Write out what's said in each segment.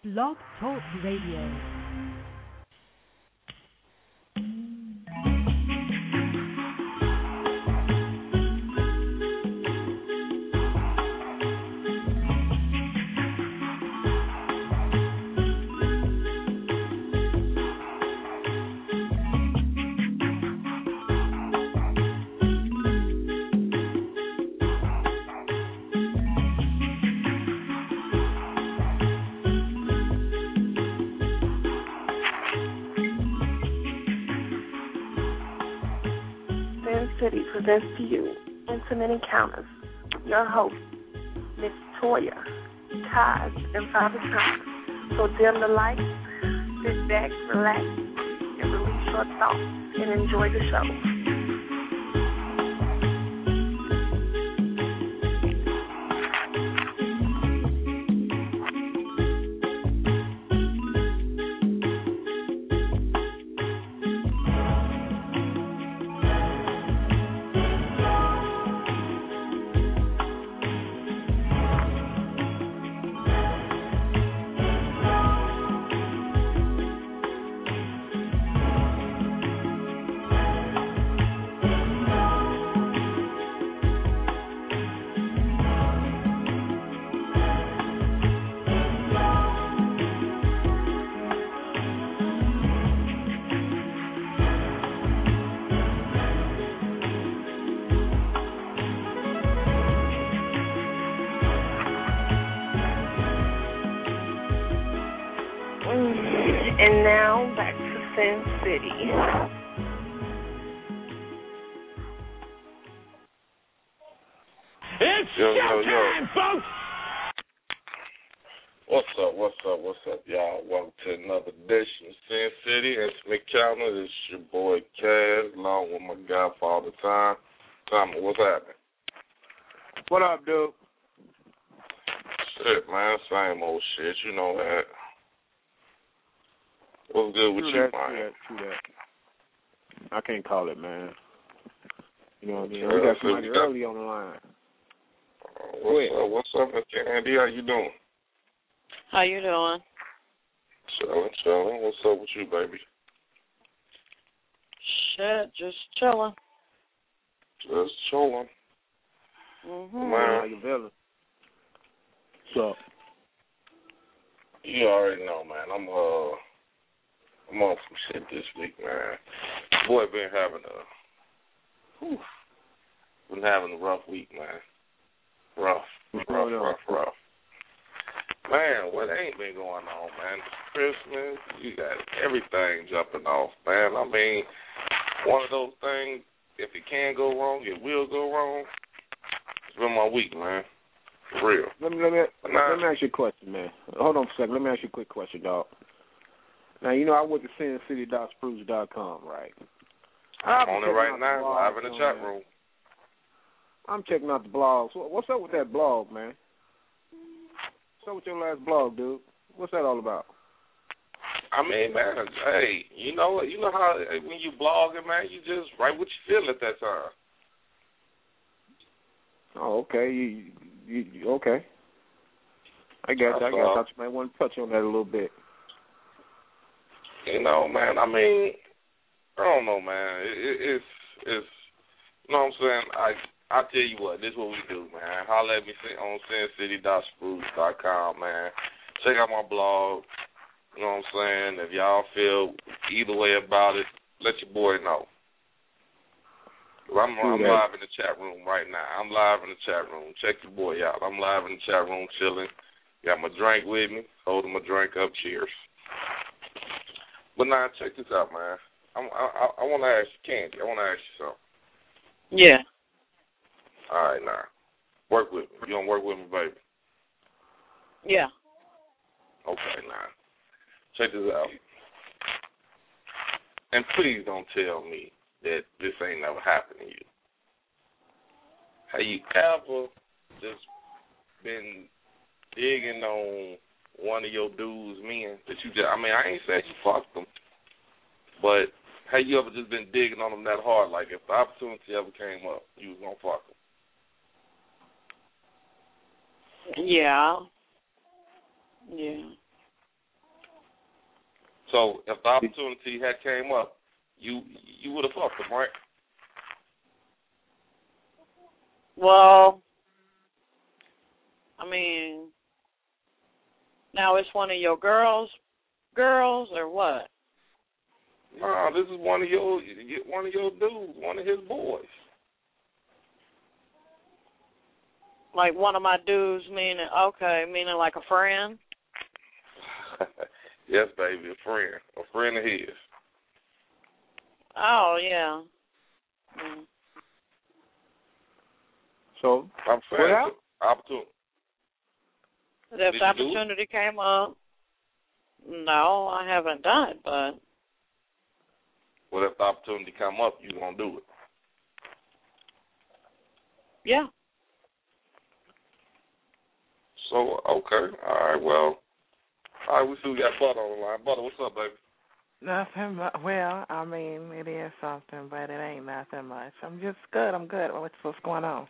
Blog Talk Radio. City presents to you Intimate Encounters. Your host, Miss Toya, Taz, and Father Thomas. So dim the lights, sit back, relax, and release your thoughts and enjoy the show. And now, back to Sin City. It's showtime, folks! What's up, y'all? Welcome to another edition of Sin City. It's McCallum. This is your boy, Kaz, along with my guy, Father Time. Tommy, what's happening? What up, dude? Shit, man, same old shit. You know that. What's good with you, man? True that. I can't call it, man. You know what I mean? Okay, we got somebody early on the line. What's up, Mr. Andy? How you doing? How you doing? Chilling. What's up with you, baby? Shit, just chilling. Just chilling. Man. How you feeling? What's up? You already know, man. I'm on some shit this week, man. Boy, been having a rough week, man. Rough. Man, what ain't been going on, man? Christmas, you got everything jumping off, man. I mean, one of those things, if it can go wrong, it will go wrong. It's been my week, man. For real. Let me ask you a question, man. Hold on for a second. Let me ask you a quick question, dog. Now, you know I went to sincity.spruce.com, right? I'm on it right now, live in the chat room. I'm checking out the blogs. What's up with that blog, man? What's up with your last blog, dude? What's that all about? I mean, man, hey, you know how when you blogging, man, you just write what you feel at that time. Oh, okay. You okay? I got you. I thought you might want to touch on that a little bit. You know, man, I mean, I don't know, man. It's you know what I'm saying? I tell you what, this is what we do, man. Holler at me on sincity.spruce.com, man. Check out my blog. You know what I'm saying? If y'all feel either way about it, let your boy know. I'm live in the chat room right now. I'm live in the chat room. Check your boy out. I'm live in the chat room chilling. Got my drink with me. Holding my drink up. Cheers. But now, check this out, man. I want to ask you, Candy. I want to ask you something. Yeah. All right, now. Work with me. You don't work with me, baby? Yeah. Okay, now. Check this out. And please don't tell me that this ain't never happened to you. Have you ever just been digging on one of your dudes' men that you just, I mean, I ain't said you fucked them, but have you ever just been digging on them that hard? Like, if the opportunity ever came up, you was going to fuck them? Yeah. Yeah. So if the opportunity had came up, you would have fucked him, right? Well, I mean, now it's one of your girls or what? No, this is one of your dudes, one of his boys. Like one of my dudes, meaning like a friend? Yes, baby, a friend of his. Oh, yeah. Mm. So, I'm saying, opportunity. If the opportunity came up, no, I haven't done it, but. Well, if the opportunity come up, you gonna do it? Yeah. So, okay, all right, well, all right, we still got Butter on the line. Butter, what's up, baby? Nothing much. Well, I mean, it is something, but it ain't nothing much. I'm just good. I'm good. What's going on?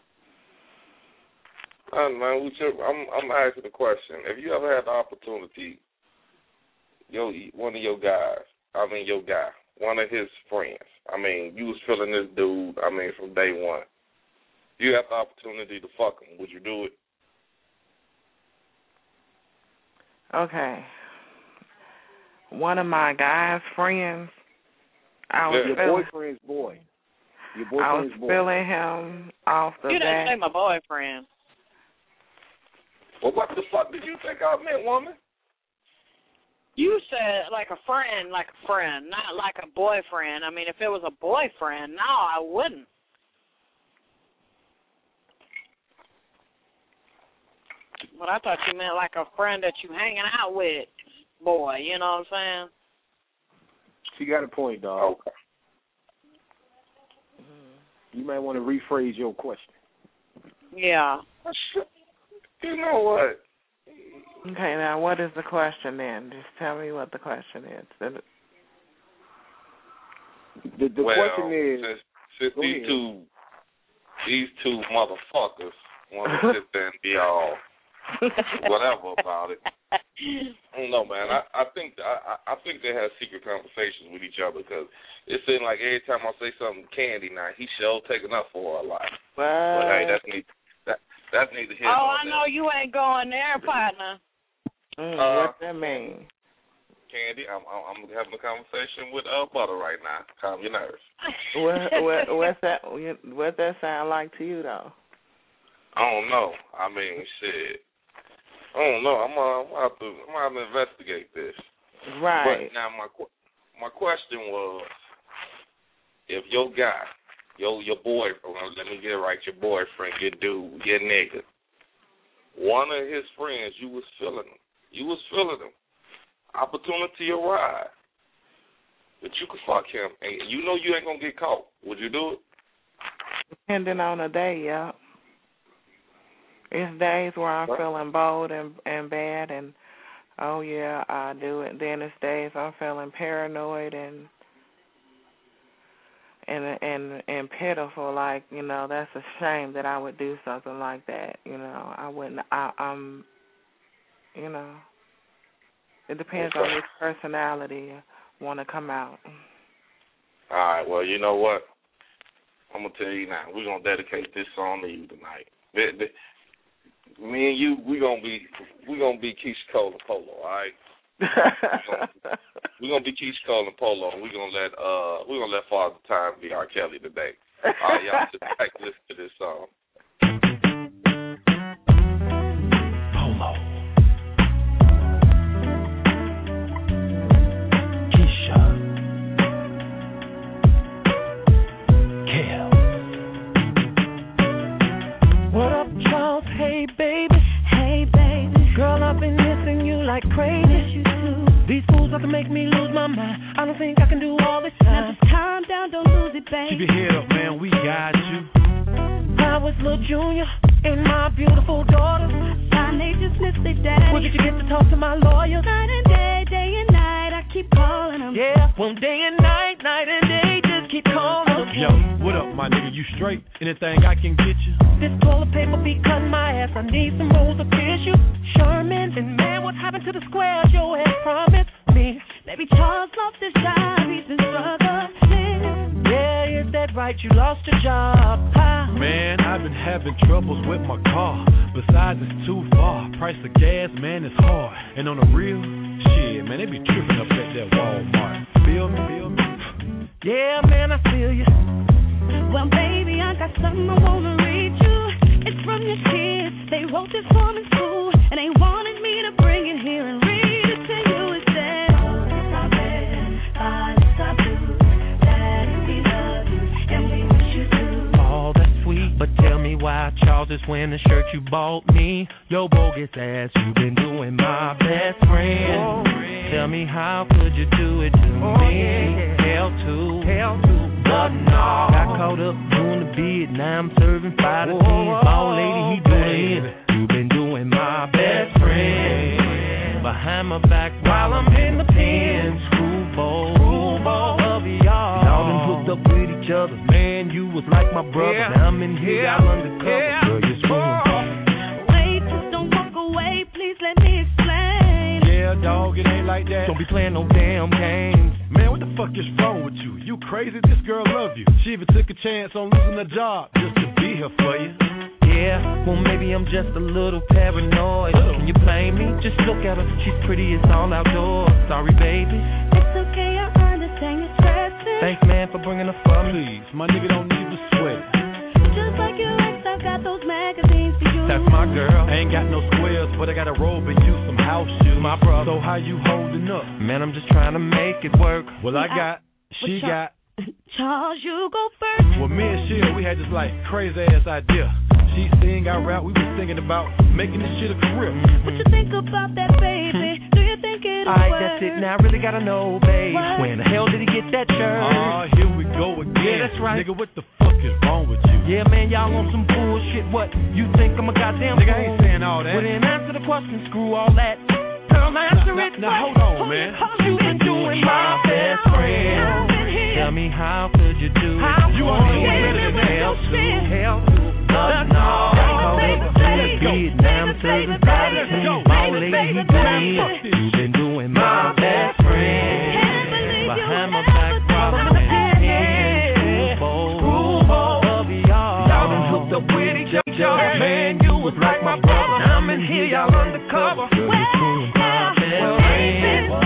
Man, I'm asking the question. If you ever had the opportunity, one of your guys, one of his friends, you was feeling this dude, from day one. You have the opportunity to fuck him. Would you do it? Okay. One of my guy's friends, your boyfriend's boy. Your boyfriend's boy. I was feeling him off the bat. You didn't say my boyfriend. Well, what the fuck did you think I meant, woman? You said like a friend, not like a boyfriend. If it was a boyfriend, no, I wouldn't. But I thought you meant like a friend that you hanging out with, boy. You know what I'm saying? She got a point, dog. Okay. You might want to rephrase your question. Yeah. You know what? Okay, now what is the question then? Just tell me what the question is. The question is, since these two motherfuckers want to sit there and be all whatever about it. I don't know, man. I think they have secret conversations with each other because it seems like every time I say something to Candy now, he sure taking up for her a lot. But hey, that's neither here nor there. I know you ain't going there, partner. What's that mean? Candy, I'm having a conversation with Butter right now. Calm your nerves. What's that? What's that sound like to you though? I don't know. Shit. I don't know. I'm gonna have to investigate this. Right. But now my question was, if your guy, your boyfriend, let me get it right, your boyfriend, your dude, your nigga, one of his friends, you was feeling him. Opportunity arrived. But you could fuck him, and you know you ain't gonna get caught. Would you do it? Depending on the day, yeah. It's days where I'm feeling bold and bad, and oh yeah, I do it. Then it's days I'm feeling paranoid and pitiful. Like, that's a shame that I would do something like that. I wouldn't. I'm. It depends on which personality want to come out. All right. Well, you know what? I'm gonna tell you now. We're gonna dedicate this song to you tonight. Me and you, we're gonna be Keisha Cole and Polo, all right? We're gonna be Keisha Cole and Polo, and we're gonna let Father Time be R. Kelly today. All right, y'all sit back and listen to this song. Polo. Keisha. Kel. What up, Charles? Hey, baby. Hey, baby. Girl, I've been missing you like crazy. Yes, you too. These fools are to make me lose my mind. I don't think I can do all this time. Now just calm down, don't lose it, baby. Keep your head up, man. We got you. I was Lil Junior and my beautiful daughter. They just missed their daddy. Well, did you get to talk to my lawyer? Night and day and night, I keep calling them. Yeah, well, day and night and day, just keep calling them. Yo, what up, my nigga? You straight? Anything I can get you? This toilet paper be cutting my ass. I need some rolls of tissue. Sherman, and man, what happened to the squares your ass promised me? Baby Charles lost his job, he's been struggling. Yeah, is that right? You lost your job, huh? Man, I've been having troubles with my car. Besides, it's too far. Price of gas, man, it's hard. And on the real, shit, man, they be tripping up at that Walmart. Feel me? Yeah, man, I feel you. Well, baby, I got something I wanna read you. It's from your kids. They wrote this for me in school, and they wanted me to bring it here and read it to you. It says, "All I read, all I do, that we love you and we wish you to." Oh, that's sweet, but tell me why Charles is wearing the shirt you bought me. Yo, bogus ass, you been doing my best friend. Tell me how could you do it to me? Hell to, but no. Got caught up doing the bid, now I'm serving 5 to 10. Ball lady, he doing it. You been doing my best friend. Behind my back while I'm in the pen. Screwball of y'all. Y'all done hooked up with each other. Man, you was like my brother. Now I'm in here, y'all undercover. Girl, you're screwing. Wait, just don't walk away. Please let me explain. Yeah, dog, it ain't like that. Don't be playing no damn games. Man, what the fuck is wrong with you? You crazy? This girl love you. She even took a chance on losing her job just to be here for you. Yeah, well maybe I'm just a little paranoid. Can you blame me? Just look at her. She's pretty, it's all outdoors. Sorry, baby. It's okay, I understand you're stressing. Thanks, man, for bringing her for me. Please, my nigga don't need to sweat. Just like your ex, I've got those magazines for you. That's my girl. I ain't got no squares, but I got a robe and you some house shoes. My brother. So how you holding up? Man, I'm just trying to make it work. Well, I got, she got. Charles, you go first. Well, me and Sheila, we had this like crazy ass idea. She sing, I rap, we was thinking about making this shit a career. What you think about that, baby? Do you think it'll work? Alright, that's it. Now I really gotta know, babe. What? When the hell did he get that shirt? Oh, here we go again. Yeah, that's right. Nigga, what the fuck is wrong with you? Yeah, man, y'all on some bullshit. What? You think I'm a goddamn Nigga, fool? I ain't saying all that. Well, then answer the question, screw all that. Girl, answer it. Now, hold on, man. You been doing my best friend. Tell me how could you do it? You ought to be doing better than that. Hell to, but no. Call it a beat, now I'm serving 5 to 10. Ball lady, he doing it. You been doing my best friend. Behind my back, problem in the head. Screwball of y'all. Y'all done hooked up with each other. Man, you was like my brother. Now I'm in here, y'all undercover. Girl, you doing my best friend.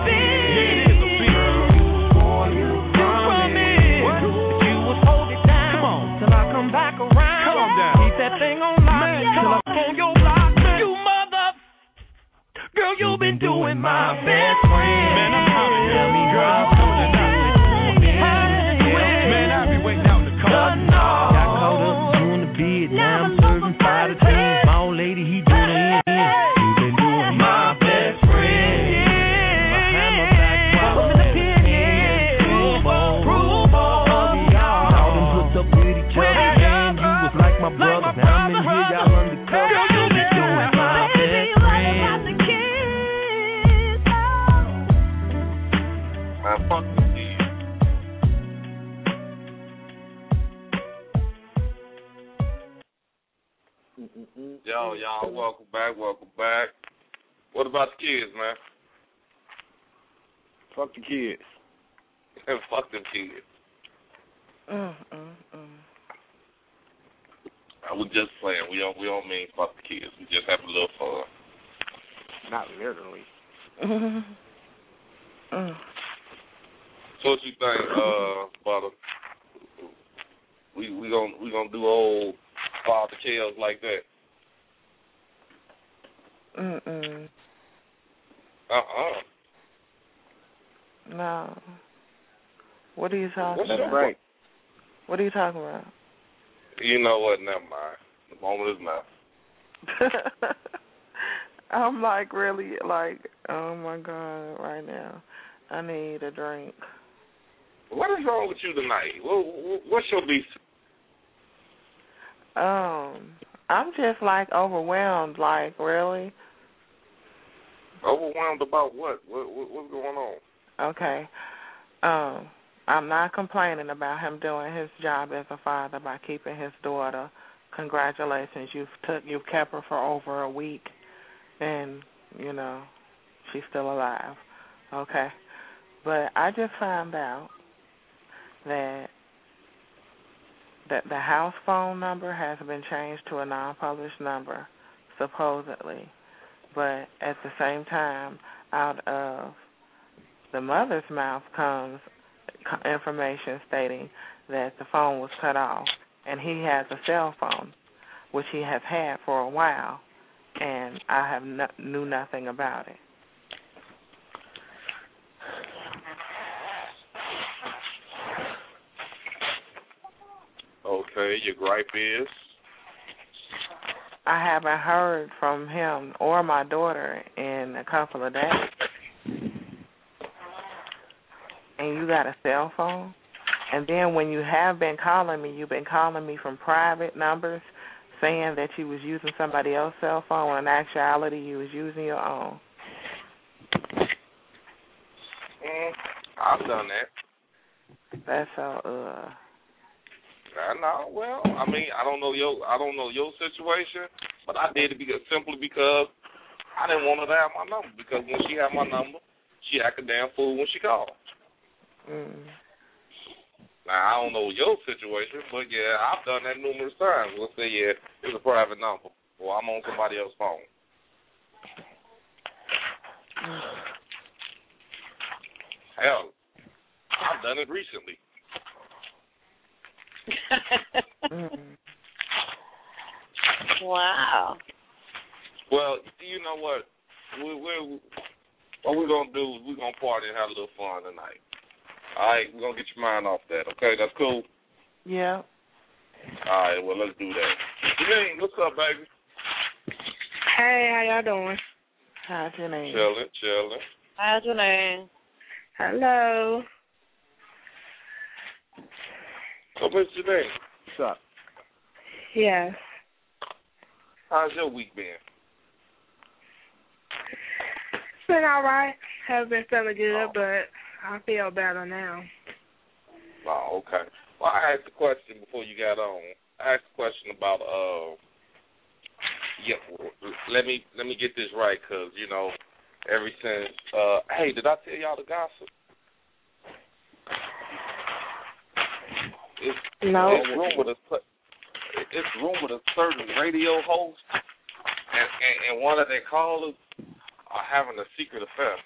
Back around. Calm down. Keep that thing on lock till I'm on your block. You mother, girl, you been doing my best friend. Man, I'm hollering. Tell me, girl, I'm calling out. Man, I be waiting out in the car. Got caught up doing the bid. Now I'm serving 5 to 10. My old lady, he doing it in. You been doing my best friend. Behind my back, while I'm in the pen. Screwball of y'all. Y'all done hooked up with each other. Like my brother, now I'm in here, y'all undercover. Girl, you been doing my best friend. Man, fuck this kid. Yo, y'all, welcome back. What about the kids, man? Fuck the kids. Fuck them kids. I was just playing. We don't mean fuck the kids. We just have a little fun. Not literally. So what you think, Butter? We gonna do old Father Kells like that? No. What are you talking That's about? right. What are you talking about? You know what? Never mind. The moment is now. I'm like really like, oh my God, right now. I need a drink. What is wrong with you tonight? What's your beef? I'm just like overwhelmed, like really. Overwhelmed about what? What's going on? Okay. I'm not complaining about him doing his job as a father by keeping his daughter. Congratulations, you've kept her for over a week, and you know she's still alive. Okay. But I just found out that the house phone number has been changed to a non-published number, supposedly. But at the same time, out of the mother's mouth comes information stating that the phone was cut off, and he has a cell phone, which he has had for a while, and I have knew nothing about it. Okay, your gripe is? I haven't heard from him or my daughter in a couple of days. And you got a cell phone? And then when you have been calling me, you've been calling me from private numbers saying that you was using somebody else's cell phone when in actuality you was using your own. I've done that. That's so I know. Well, I mean, I don't know your situation, but I did it simply because I didn't want her to have my number. Because when she had my number, she acted damn fool when she called. Now I don't know your situation, but yeah, I've done that numerous times. We'll say, yeah, it's a private number, or I'm on somebody else's phone. Hell, I've done it recently. Wow. Well, you know what? What we're going to do is we're going to party and have a little fun tonight. All right, we're going to get your mind off that, okay? That's cool? Yeah. All right, well, let's do that. Janine, what's up, baby? Hey, how y'all doing? How's your name? Chilling. How's your name? Hello. So, Miss Janine, What's up? Yes. how's your week been? It's been all right. Haven't been feeling good, but I feel better now. Oh, okay. Well, I asked a question before you got on. I asked a question about let me get this right, because you know, ever since hey, did I tell y'all the gossip? No. It's rumored a certain radio host and one of their callers are having a secret affair.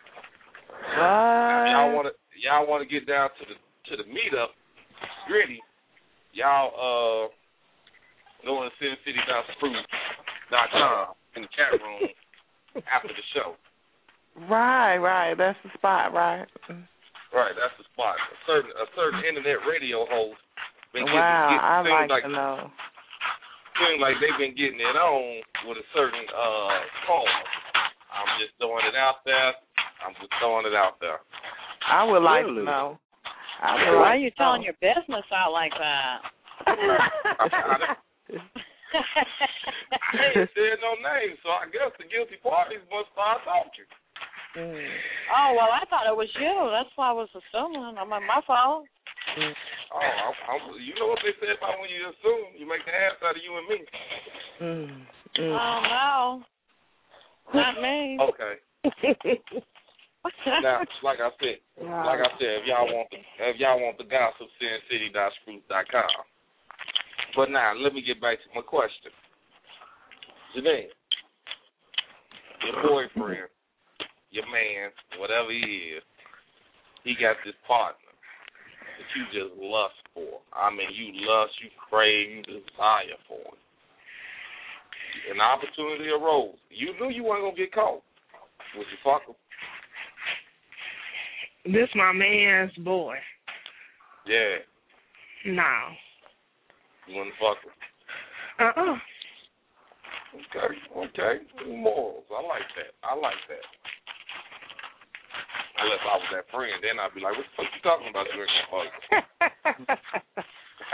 What? Y'all want to get down to the meetup, gritty? Y'all go to CityCity.com in the chat room after the show. Right. That's the spot, right? Right, that's the spot. A certain internet radio host been I'd like to know. Seems like they've been getting it on with a certain caller. I'm just throwing it out there. I would like to know. Why are you telling your business out like that? I ain't said no names, so I guess the guilty parties must start talking. Oh, well, I thought it was you. That's why I was assuming. I mean, my fault. Oh, you know what they say about when you assume, you make the ass out of you and me. Oh, no. Not me. Okay. Now, like I said, if y'all want the gossip, CityCity.com. But now, let me get back to my question. Janine, your boyfriend, your man, whatever he is, he got this partner that you just lust for. I mean, you crave, you desire for him. An opportunity arose. You knew you weren't going to get caught. Would you fuck him? This my man's boy. Yeah. No. You wouldn't fuck him? Okay. Morals. I like that. Unless I was that friend, then I'd be like, what the fuck you talking about? You ain't gonna fuck.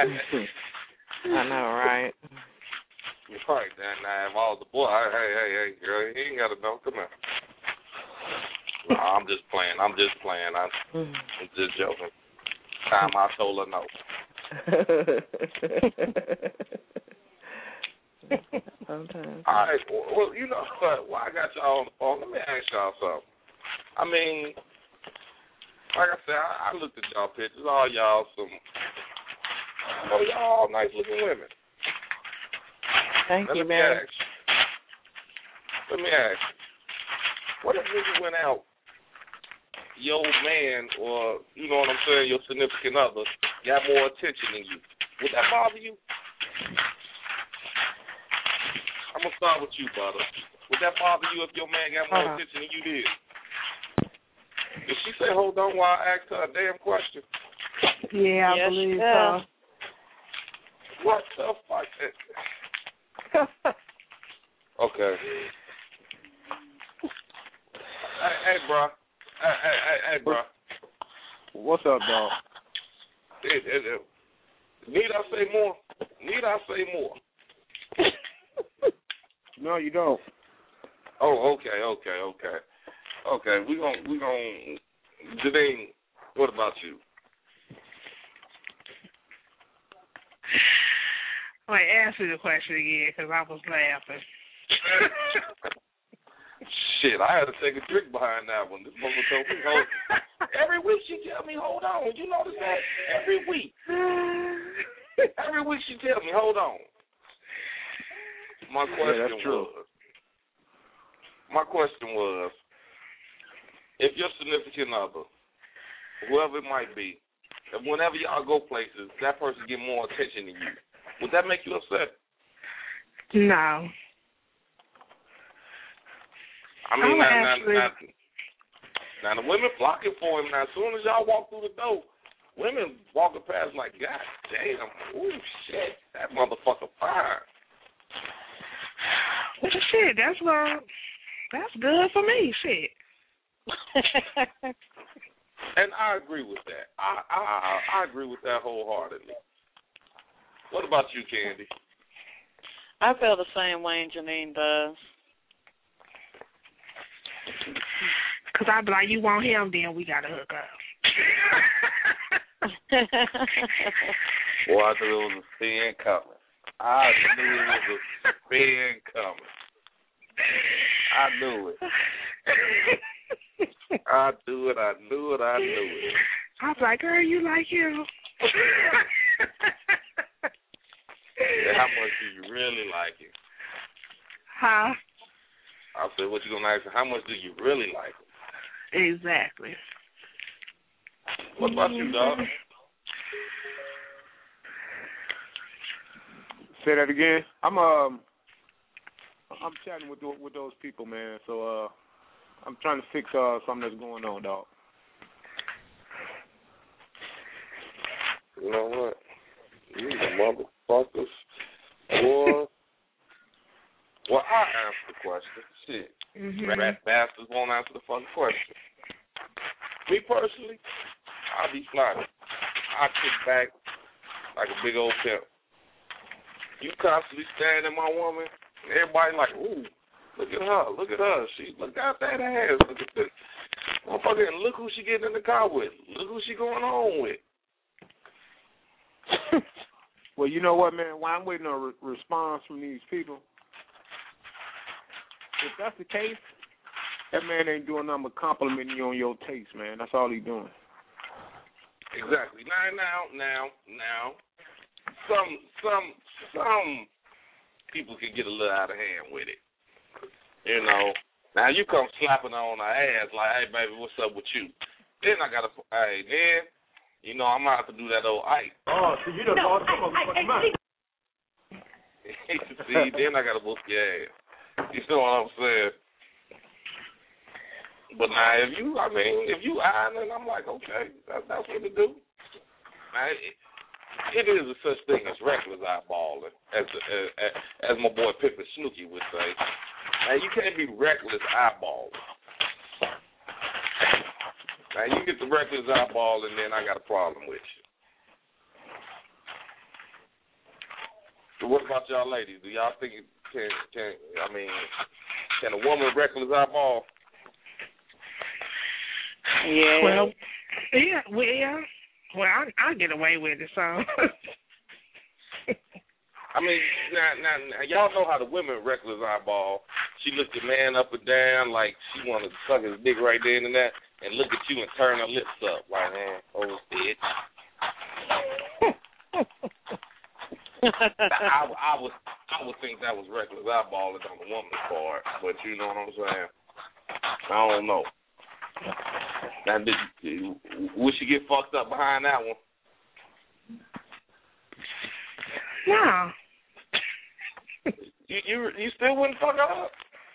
I know, right? Right. Now, if I was the boy, hey, girl, he ain't got to know. Come here. No, I'm just playing. I'm just joking. Time I told her no. Sometimes. All right. Well, you know what? While I got y'all on the phone, let me ask y'all something. I mean, like I said, I looked at y'all pictures. All y'all y'all nice looking women. Thank you, man. Let me ask you. What if nigga went out, your man, or, you know what I'm saying, your significant other, got more attention than you? Would that bother you? I'm going to start with you, brother. Would that bother you if your man got more attention than you did? Did she say, hold on while I asked her a damn question? Yeah, I believe so. What the fuck? Okay. Hey, bro. Hey, bro. What's up, dog? Need I say more? No, you don't. Oh, okay. We gon' Janine, what about you? Wait, answer the question again, because I was laughing. Shit, I had to take a drink behind that one. This mother told me, every week she tell me, hold on. You notice that? Every week. Every week she tell me, hold on. My question was, if your significant other, whoever it might be, if whenever y'all go places, that person get more attention than you, would that make you upset? No. I mean, now the women flocking for him. Now, as soon as y'all walk through the door, women walking past like, God damn, ooh, shit, that motherfucker fire. Well, shit, that's good for me, shit. And I agree with that. I agree with that wholeheartedly. What about you, Candy? I feel the same way Janine does. Because I'd be like, you want him, then we got to hook up. Boy, I knew it was a spin coming. I knew it. I knew it. I was like, girl, you like him? How much do you really like him? Huh? I said, what you gonna ask? How much do you really like him? Exactly. What about you, dog? Say that again. I'm chatting with those people, man. So I'm trying to fix something that's going on, dog. You know what? You motherfuckers. Boy. Well, I answer the question. Shit. Rat bastards won't answer the fucking question. Me personally, I'll be flying. I kick back like a big old pimp. You constantly staring at my woman, and everybody like, ooh, look at her. She look out that ass. Look at this motherfucker, and look who she getting in the car with. Look who she going home with. Well, you know what, man? While I'm waiting on a response from these people, if that's the case, that man ain't doing nothing but complimenting you on your taste, man. That's all he's doing. Exactly. Now. Some people can get a little out of hand with it. You know. Now you come slapping on her ass like, hey baby, what's up with you? Then I gotta, hey, then, you know, I'm gonna have to do that old Ike. Oh, so you done lost your motherfucking mind. See, then I gotta whoop your ass. You know what I'm saying? But now, if you eyeing it, I'm like, okay, that's what to do. Now, it is a such thing as reckless eyeballing, as my boy Pippin Snooki would say. Now, you can't be reckless eyeballing. Now, you get the reckless eyeballing, then I got a problem with you. So what about y'all ladies? Do y'all think it can a woman reckless eyeball? Yeah. Well, I get away with it, so. I mean, now, y'all know how the women reckless eyeball. She looked the man up and down like she wanted to suck his dick right then and that. and look at you and turn her lips up like, oh, bitch. I would think that was reckless eyeballing on the woman's part, but you know what I'm saying? I don't know. Now, would she get fucked up behind that one? No. You still wouldn't fuck her up?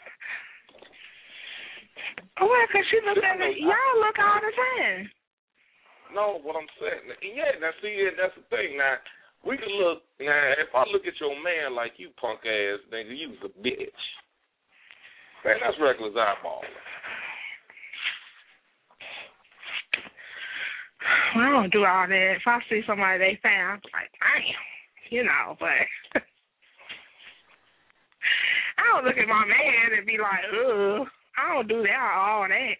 Well, because she look at it. Y'all look all the time. No, what I'm saying. Yeah, now see, that's the thing. Now, we can look. Now, if I look at your man like you punk ass nigga, you was a bitch. Man, that's reckless eyeballing. Well, I don't do all that. If I see somebody they found, I'm like, damn, you know, but I don't look at my man and be like, ugh. I don't do that, all that.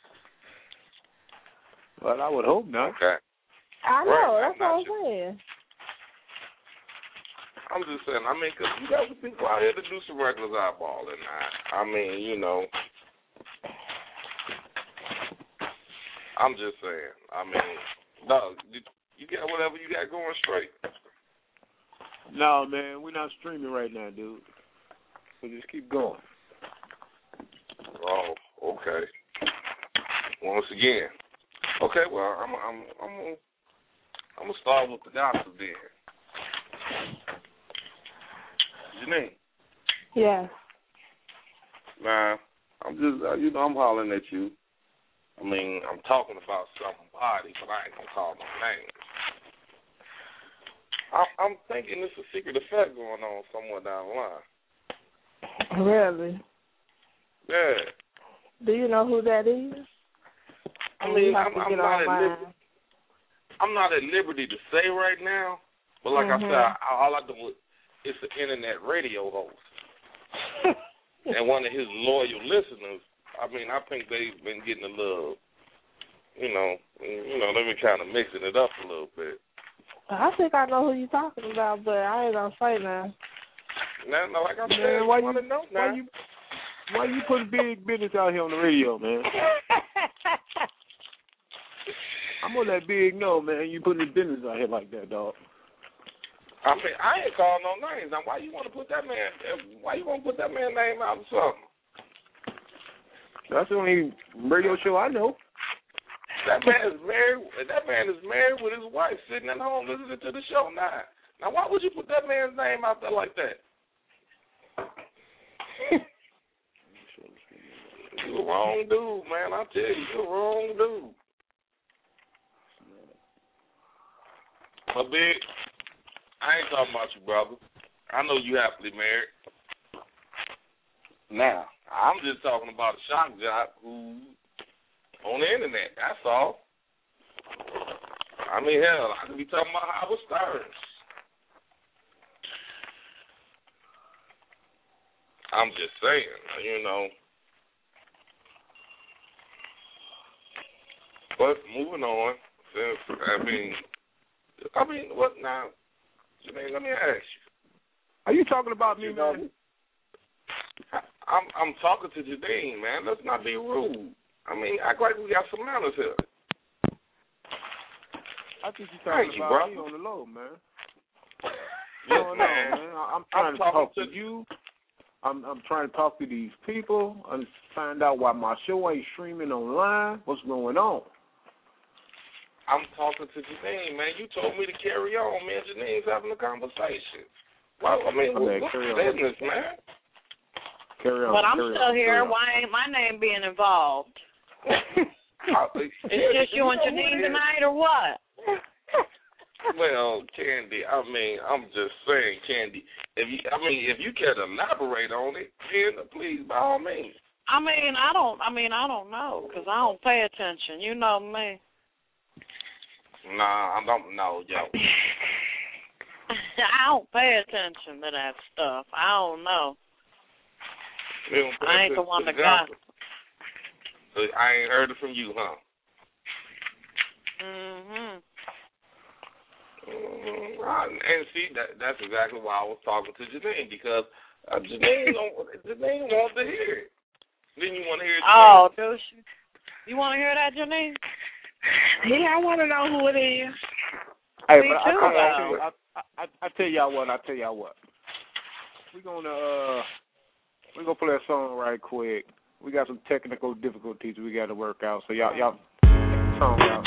Well, I would hope not. Okay. I know, that's what I'm saying. I'm just saying, I mean, because you got some people out here to do some reckless eyeballing. I mean, you know, I'm just saying. I mean, dog, you got whatever you got going straight? No, man, we're not streaming right now, dude. So just keep going. Oh, okay. Once again. Okay, well, I'm gonna start with the doctor then. Janine. Yes. Man, I'm just, I'm hollering at you. I mean, I'm talking about somebody, but I ain't gonna call no names. I'm thinking there's a secret affair going on somewhere down the line. Really? Yeah. Do you know who that is? I mean, I'm not at liberty to say right now, but like I said, all I do is an internet radio host. And one of his loyal listeners, I mean, I think they've been getting a little, you know, they've been kind of mixing it up a little bit. I think I know who you're talking about, but I ain't gonna say nothing. No, like I said, why you putting big business out here on the radio, man? I'm gonna let Big know, man. You putting his business out here like that, dog. I mean, I ain't calling no names. Now, why you want to put that man? Why you want to put that man's name out or something? That's the only radio show I know. That man is married. That man is married with his wife, sitting at home listening to the show now. Now, why would you put that man's name out there like that? You're the wrong dude, man. I tell you, you're the wrong dude. But Big, I ain't talking about you, brother. I know you happily married. Now, I'm just talking about a shock jock who on the internet. That's all. I mean, hell, I could be talking about Howard Stern. I'm just saying, you know. But moving on, I mean, what now? Janine, let me ask you. Are you talking about me, man? I'm talking to Janine, man. Let's not be rude. I mean, act like we got some manners here. I think you're talking about me on the low, man. No, man. I'm trying to talk to you. I'm trying to talk to these people and find out why my show ain't streaming online. What's going on? I'm talking to Janine, man. You told me to carry on, man. Janine's having a conversation. Well, I mean, what's business, man? Carry on. But I'm still here. Why ain't my name being involved? It's just you and Janine tonight, or what? Well, Candy, I mean, I'm just saying, Candy. If you care to elaborate on it, then please, by all means. I don't know, because I don't pay attention. You know me. Nah, I don't know, yo. I don't pay attention to that stuff. I don't know. I ain't the one that got it. I ain't heard it from you, huh? And see, that's exactly why I was talking to Janine, because Janine wants to hear it. Then you want to hear it. Oh, do she? You want to hear that, Janine? Yeah, I want to know who it is. Hey, Me but too, I tell y'all what. We're gonna play a song right quick. We got some technical difficulties we got to work out. So y'all check the song out.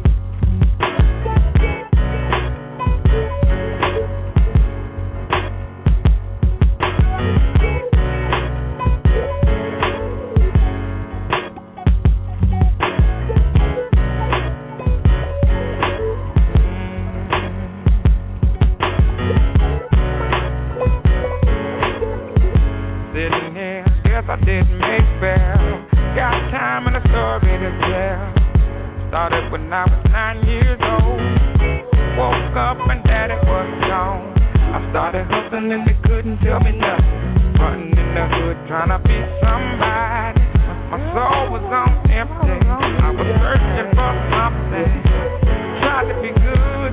I didn't make fair. Got time and a story to tell. Started when I was 9 years old. Woke up and daddy was gone. I started hustling and they couldn't tell me nothing. Running in the hood trying to be somebody. My soul was on empty. I was searching for something. Tried to be good.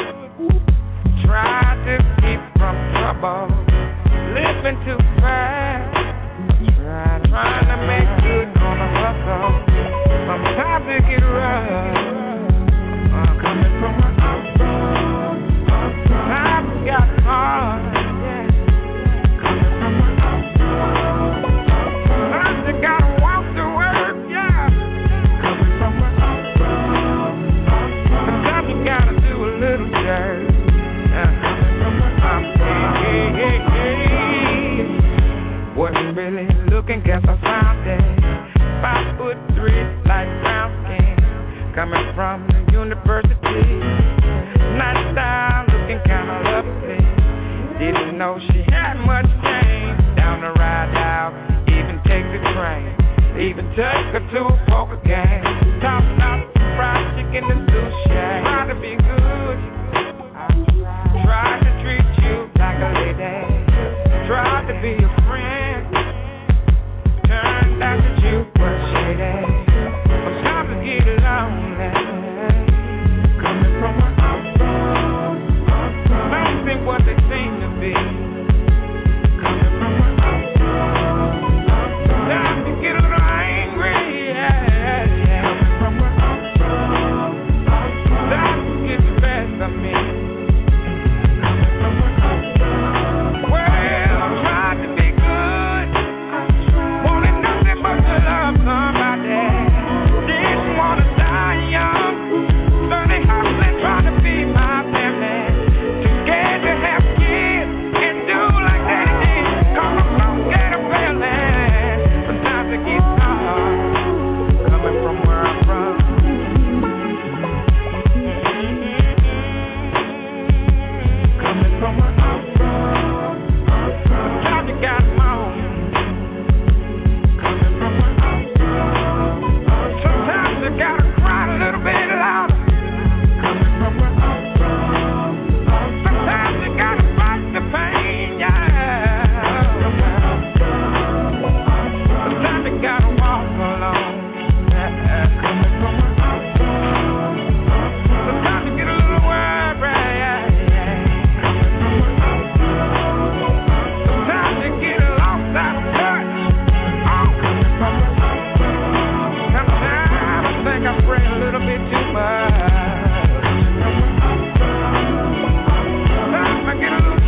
Tried to keep from trouble. Living too fast. Trying to make good on a hustle. Sometimes it get rough. Coming from where I'm from. Times got hard. Yeah. Coming from where I'm from. Sometimes you gotta walk to work. Yeah. Coming from where I'm from. Sometimes you gotta do a little dirt. Yeah. Coming from where I'm from. Wasn't really looking, guess I found it. 5'3", light brown skin, coming from the university. Nice style, looking kinda lovely. Didn't know she had much game. Down the ride out, even take the train. Even took her to a poker game. Top notch, fried chicken and sushi. Tried to be good. Tried to treat you like a lady. Tried to be a friend. Turned out that you were shady. Sometimes I get lonely. Coming from where I'm from. Things ain't what they seem to be. Coming from where I'm from. Sometimes you get a little angry. Yeah. Coming from where I'm from. Sometimes you get the best of me. Coming from where I'm from. Well, I tried to be good. But to love somebody, didn't want to die young. Learning hustling, trying to be my family. Too scared to have kids and do like daddy did. Cause I'm so scared of failing. Sometimes it gets hard, coming from where I'm from. Coming from where I'm from. Sometimes you got moan. Sometimes you gotta cry a little bit louder. Coming from where I'm from. Sometimes you gotta fight the pain, yeah. Sometimes you gotta walk alone. Coming from where I'm from. Sometimes you get a little worried, yeah. Coming from where I'm from. Sometimes you get lost out of touch. Coming from where I'm from. Sometimes I think I pray a little bit too much. Sometimes I get a little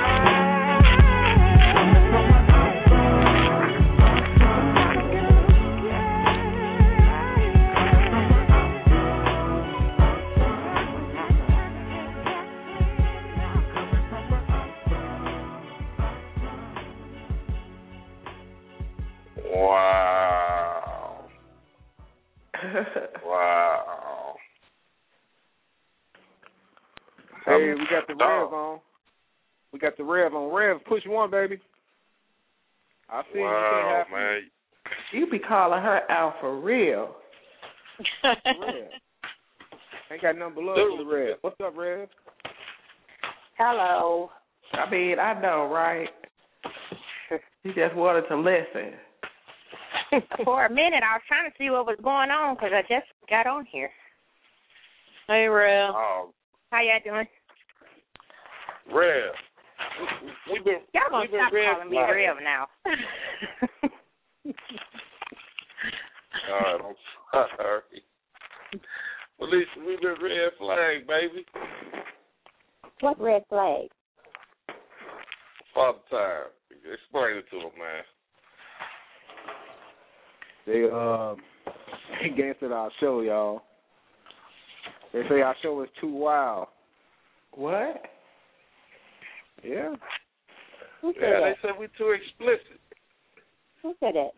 Wow. Wow. Hey, we got the Rev on. We got the Rev on. Rev, push one, baby. I see wow, you. Man. You be calling her out for real. Rev. Ain't got nothing but love for the Rev. What's up, Rev? Hello. I mean, I know, right? You just wanted to listen. For a minute, I was trying to see what was going on because I just got on here. Hey, Rev. How y'all doing? Rev. Y'all gonna stop calling me Rev now. Sorry. Lisa, we been red flag, baby. What red flag? Father Time. Explain it to him, man. They canceled our show, y'all. They say our show is too wild. What? Yeah. Who said Yeah, that? they said we too explicit. Who said that?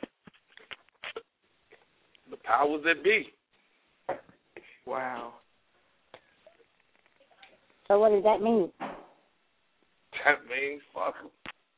The powers that be. Wow. So what does that mean? That means fuck 'em.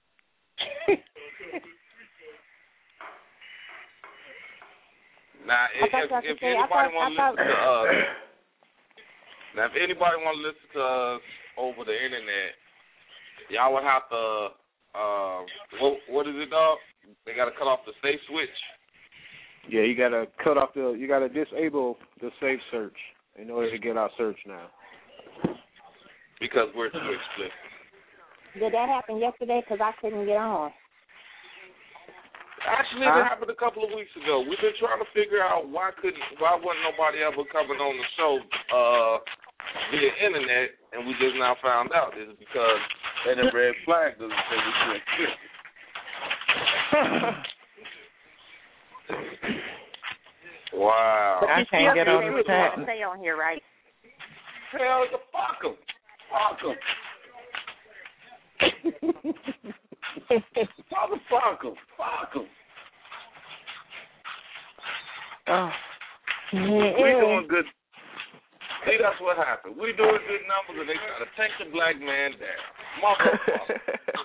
Now, if anybody want to listen to us, now if anybody want to listen to us over the internet, y'all would have to, what is it, dog? They got to cut off the safe switch. Yeah, you gotta disable the safe search in order to get our search now. Because we're too explicit. Did that happen yesterday? Because I couldn't get on. Actually, it happened a couple of weeks ago. We've been trying to figure out why wasn't nobody ever coming on the show via internet, and we just now found out. It's because they done red flagged us and said we too explicit. Wow. But I can't get on the chat. Stay on here, right? Hell, fuck them. Fuck them. Motherfucker. Fuck them. Oh. We doing good. See, that's what happened. We doing good numbers, and they try to take the black man down. Motherfucker.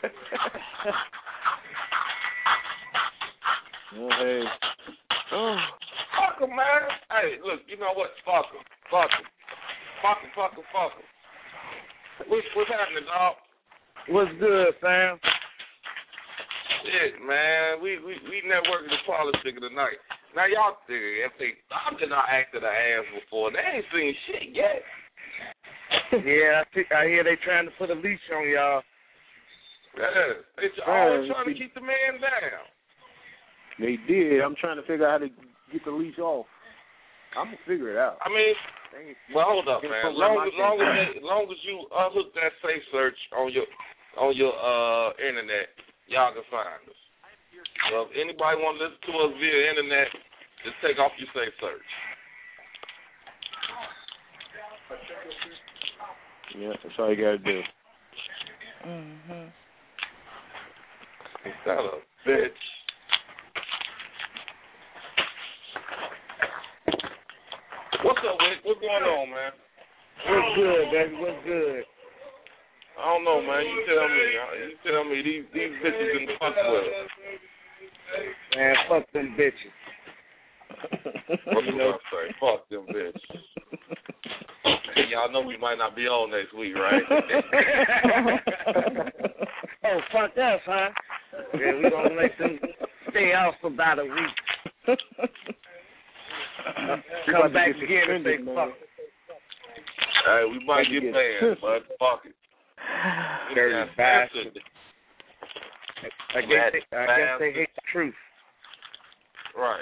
Oh, hey. Oh. Fuck him, man. Hey, look, you know what? Fuck him. Fuck him. Fuck him, fuck him, fuck him. What's happening, dog? What's good, fam? Shit, man. We networking the politic tonight. Now, y'all think if they Dodger not acted an ass before, they ain't seen shit yet. Yeah, I hear they trying to put a leash on y'all. Yeah, they always trying to keep the man down. They did. I'm trying to figure out how to get the leash off. I'm going to figure it out. I mean, well, hold up, man. Long as you unhook that safe search on your internet, y'all can find us. So if anybody want to listen to us via internet, just take off your safe search. Yeah, that's all you got to do. Mhm. Son of a bitch. What's up, Wick? What's going on, man? What's good, baby? What's good? I don't know, man. You tell me. These bitches been fucked with. Man, fuck them bitches. What you know? Say? Fuck them bitches. Y'all know we might not be on next week, right? Oh, fuck us, huh? Yeah, we gonna let them stay out for about a week. Come back again and say fuck. Hey, we might get banned, but fuck it. Dirty bastard. I guess they hate the truth. Right.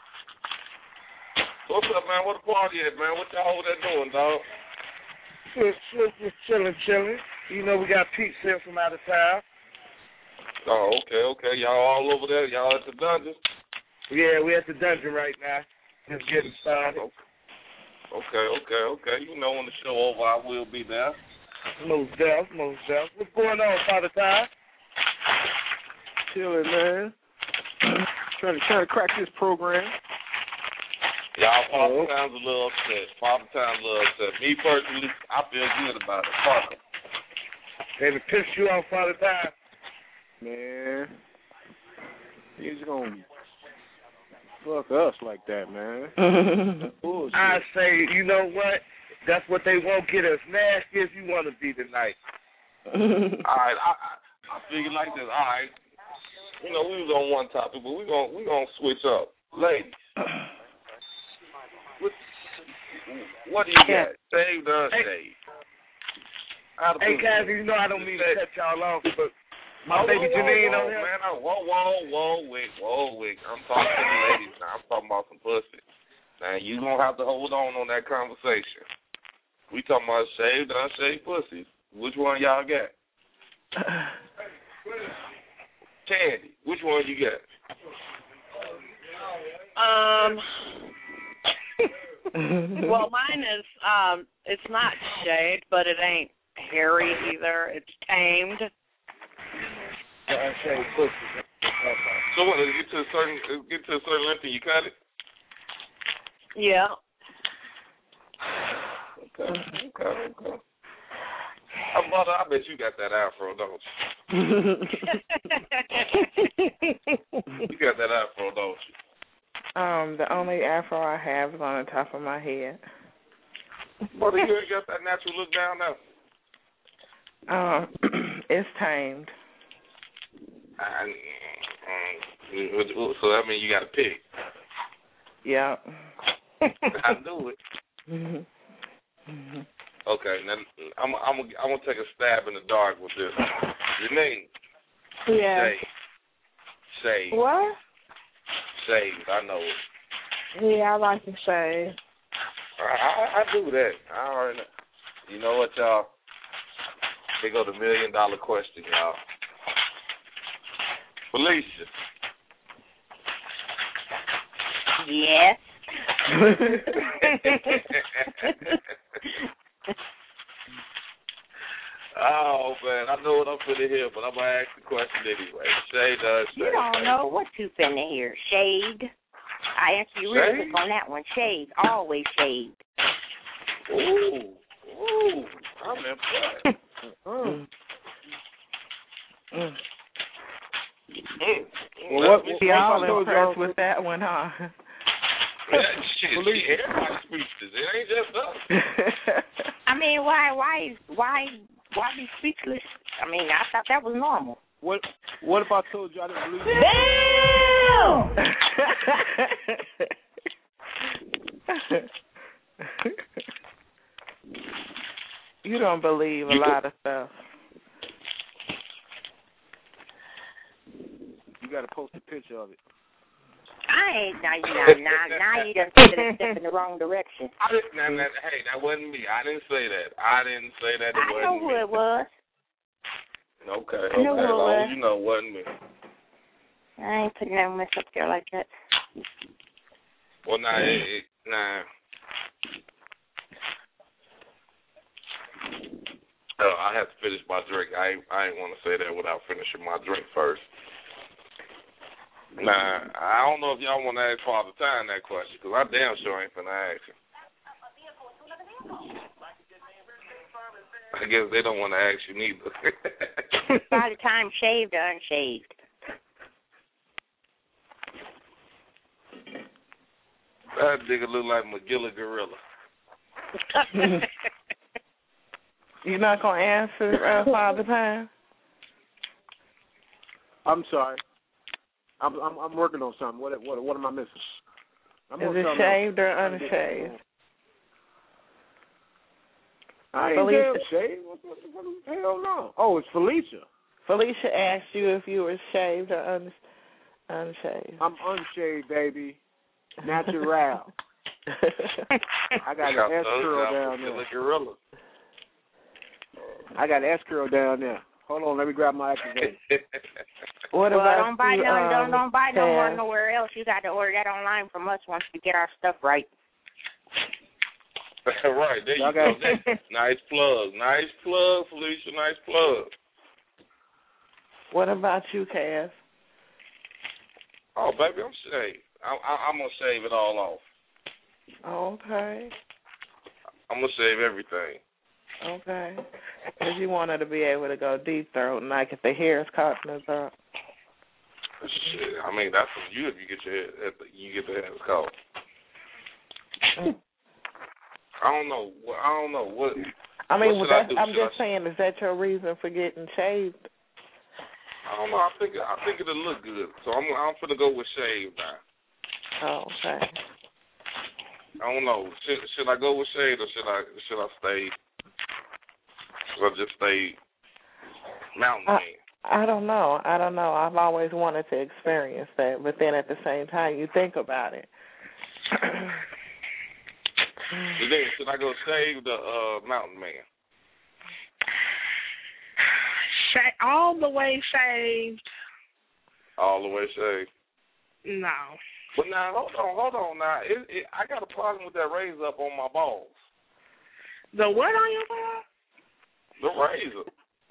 What's up, man? What the party at, man? What y'all over there doing, dog? Just chilling. You know, we got Pete here from out of town. Oh, okay. Y'all all over there? Y'all at the dungeon? Yeah, we at the dungeon right now. Just getting started. Okay. You know, when the show over, I will be there. Most deaf. What's going on, Father Ty? Chilling, man. trying to crack this program. Y'all, Father Time's a little upset. Me personally, I feel good about it. Fuck it. They pissed you off, Father Ty? Man, he's gonna fuck us like that, man. Bullshit. I say, you know what? That's what they won't get as nasty as you want to be tonight. All right, I figured like this. All right, you know, we was on one topic, but we gonna switch up, ladies. What do you got? Saved or unsaved? Hey, Cassie, you know I don't mean to cut y'all off, but my baby Janine on here. Man, whoa, Wick. I'm talking to the ladies now. I'm talking about some pussy. Now, you going to have to hold on that conversation. We talking about shaved, unshaved pussies. Which one y'all got? Candy, which one you got? Well, mine is, it's not shaved, but it ain't hairy either. It's tamed. Unshaved pussy. So what, get to a certain length and you cut it? Yeah. Okay. Mother, I bet you got that afro, don't you? You got that afro, don't you? The only afro I have is on the top of my head. Mother, you ain't got that natural look down there? It's tamed. So that means you got a pig. Yeah. I knew it. Okay, now I'm gonna take a stab in the dark with this. Janine. Yeah. Shade. What? Shade. I know it. Yeah, I like to shave. I do that. I already know. You know what, y'all? Here go the $1 million question, y'all. Felicia. Yes. Oh, man, I know what I'm finna hear, but I'm going to ask the question anyway. Shade does shade. You don't know what you finna hear. Shade. I answer you real quick on that one. Shade. Always shade. Ooh, I'm impressed. Well, y'all impressed with that one, huh? Shit, everybody's speechless. It ain't just us. I mean, why be speechless? I mean, I thought that was normal. What if I told you I didn't believe you? You don't believe a lot of stuff. You got to post a picture of it. I ain't. Now you done taken a step in the wrong direction. Hey, that wasn't me. I didn't say that. It wasn't me. I know who it was. Okay. I know who it was. You know it wasn't me. I ain't putting that mess up there like that. Well, nah. I have to finish my drink. I ain't want to say that without finishing my drink first. Nah, I don't know if y'all want to ask Father Time that question, because I damn sure ain't finna ask him. I guess they don't want to ask you neither. By the time shaved or unshaved. That nigga look like Magilla Gorilla. You're not going to answer Father Time? I'm sorry. I'm working on something. What am I missing? Is it shaved or unshaved? I ain't damn shaved. Hell no. Oh, it's Felicia. Felicia asked you if you were shaved or unshaved. I'm unshaved, baby. Natural. I got an S curl down there. I got an S curl down there. Hold on, let me grab my activator. Don't buy no more nowhere else. You got to order that online from us once we get our stuff right. Right, there you go. Nice plug, Felicia. Nice plug. What about you, Cass? Oh, baby, I'm shaved. I'm gonna shave it all off. Okay. I'm gonna shave everything. Okay. Because you want her to be able to go deep throat, and like if the hair is caught in the throat. Shit, I mean that's for you if you get the hair caught. I don't know what. I mean, I'm just saying, is that your reason for getting shaved? I don't know. I think it'll look good, so I'm finna go with shave now. Oh, okay. I don't know. Should I go with shade or should I stay? Should I just stay mountain man? I don't know. I've always wanted to experience that, but then at the same time, you think about it. So then, should I go shave the mountain man? All the way shaved. All the way shaved? No. But now, hold on now. I got a problem with that razor up on my balls. The what on your balls? The razor.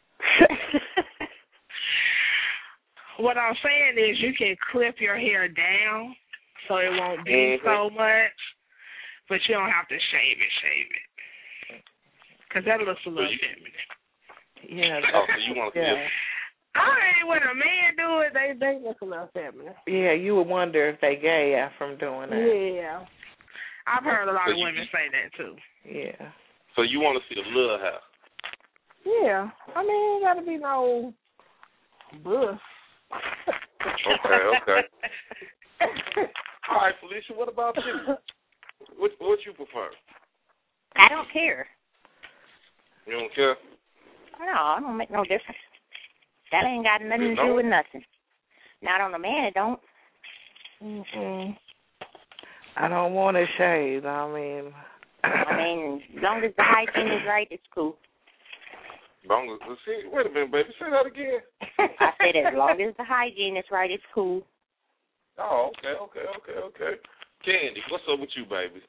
What I'm saying is you can clip your hair down so it won't be so much, but you don't have to shave it. Because that looks a little feminine. Yeah. Oh, so you want to yeah. I mean, when a man do it, they look a little feminine. Yeah, you would wonder if they gay from doing that. Yeah. I've heard a lot of women say that, too. Yeah. So you want to see a little hair? Yeah. I mean, it got to be no bush. Okay. All right, Felicia, what about you? What you prefer? I don't care. You don't care? No, I don't make no difference. That ain't got nothing to do with nothing. Not on a man, it don't. Mm-mm. I don't want it shaved. I mean, as long as the hygiene is right, it's cool. Wait a minute, baby. Say that again. I said as long as the hygiene is right, it's cool. Oh, okay. Candy, what's up with you, baby?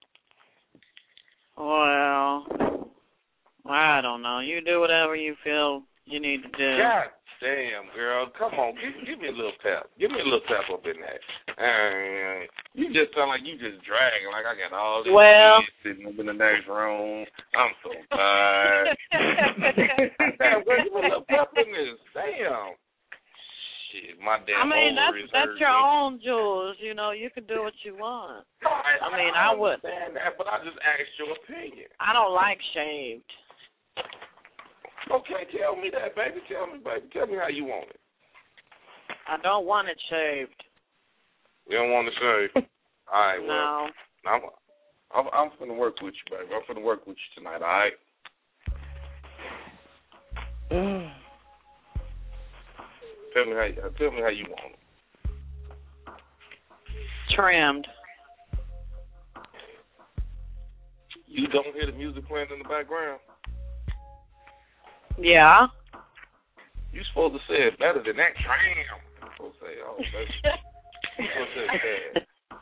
Well, I don't know. You do whatever you feel you need to do. God damn, girl. Come on. Give me a little pep. Give me a little pep up in that. You just sound like you just dragging. Like I got all these kids sitting up in the next room. I'm so tired. Damn, girl, give me a little pep in this. Damn. Shit, my damn that's your own, Jules. You know, you can do what you want. I would. That, but I just asked your opinion. I don't like shaved. Okay, tell me that, baby. Tell me how you want it. I don't want it shaved. You don't want it shaved? All right, well. No. I'm finna work with you, baby. I'm finna work with you tonight, all right? Tell me how you want it. Trimmed. You don't hear the music playing in the background? Yeah. You supposed to say it better than that. Tram. I'm supposed to say, that's supposed to say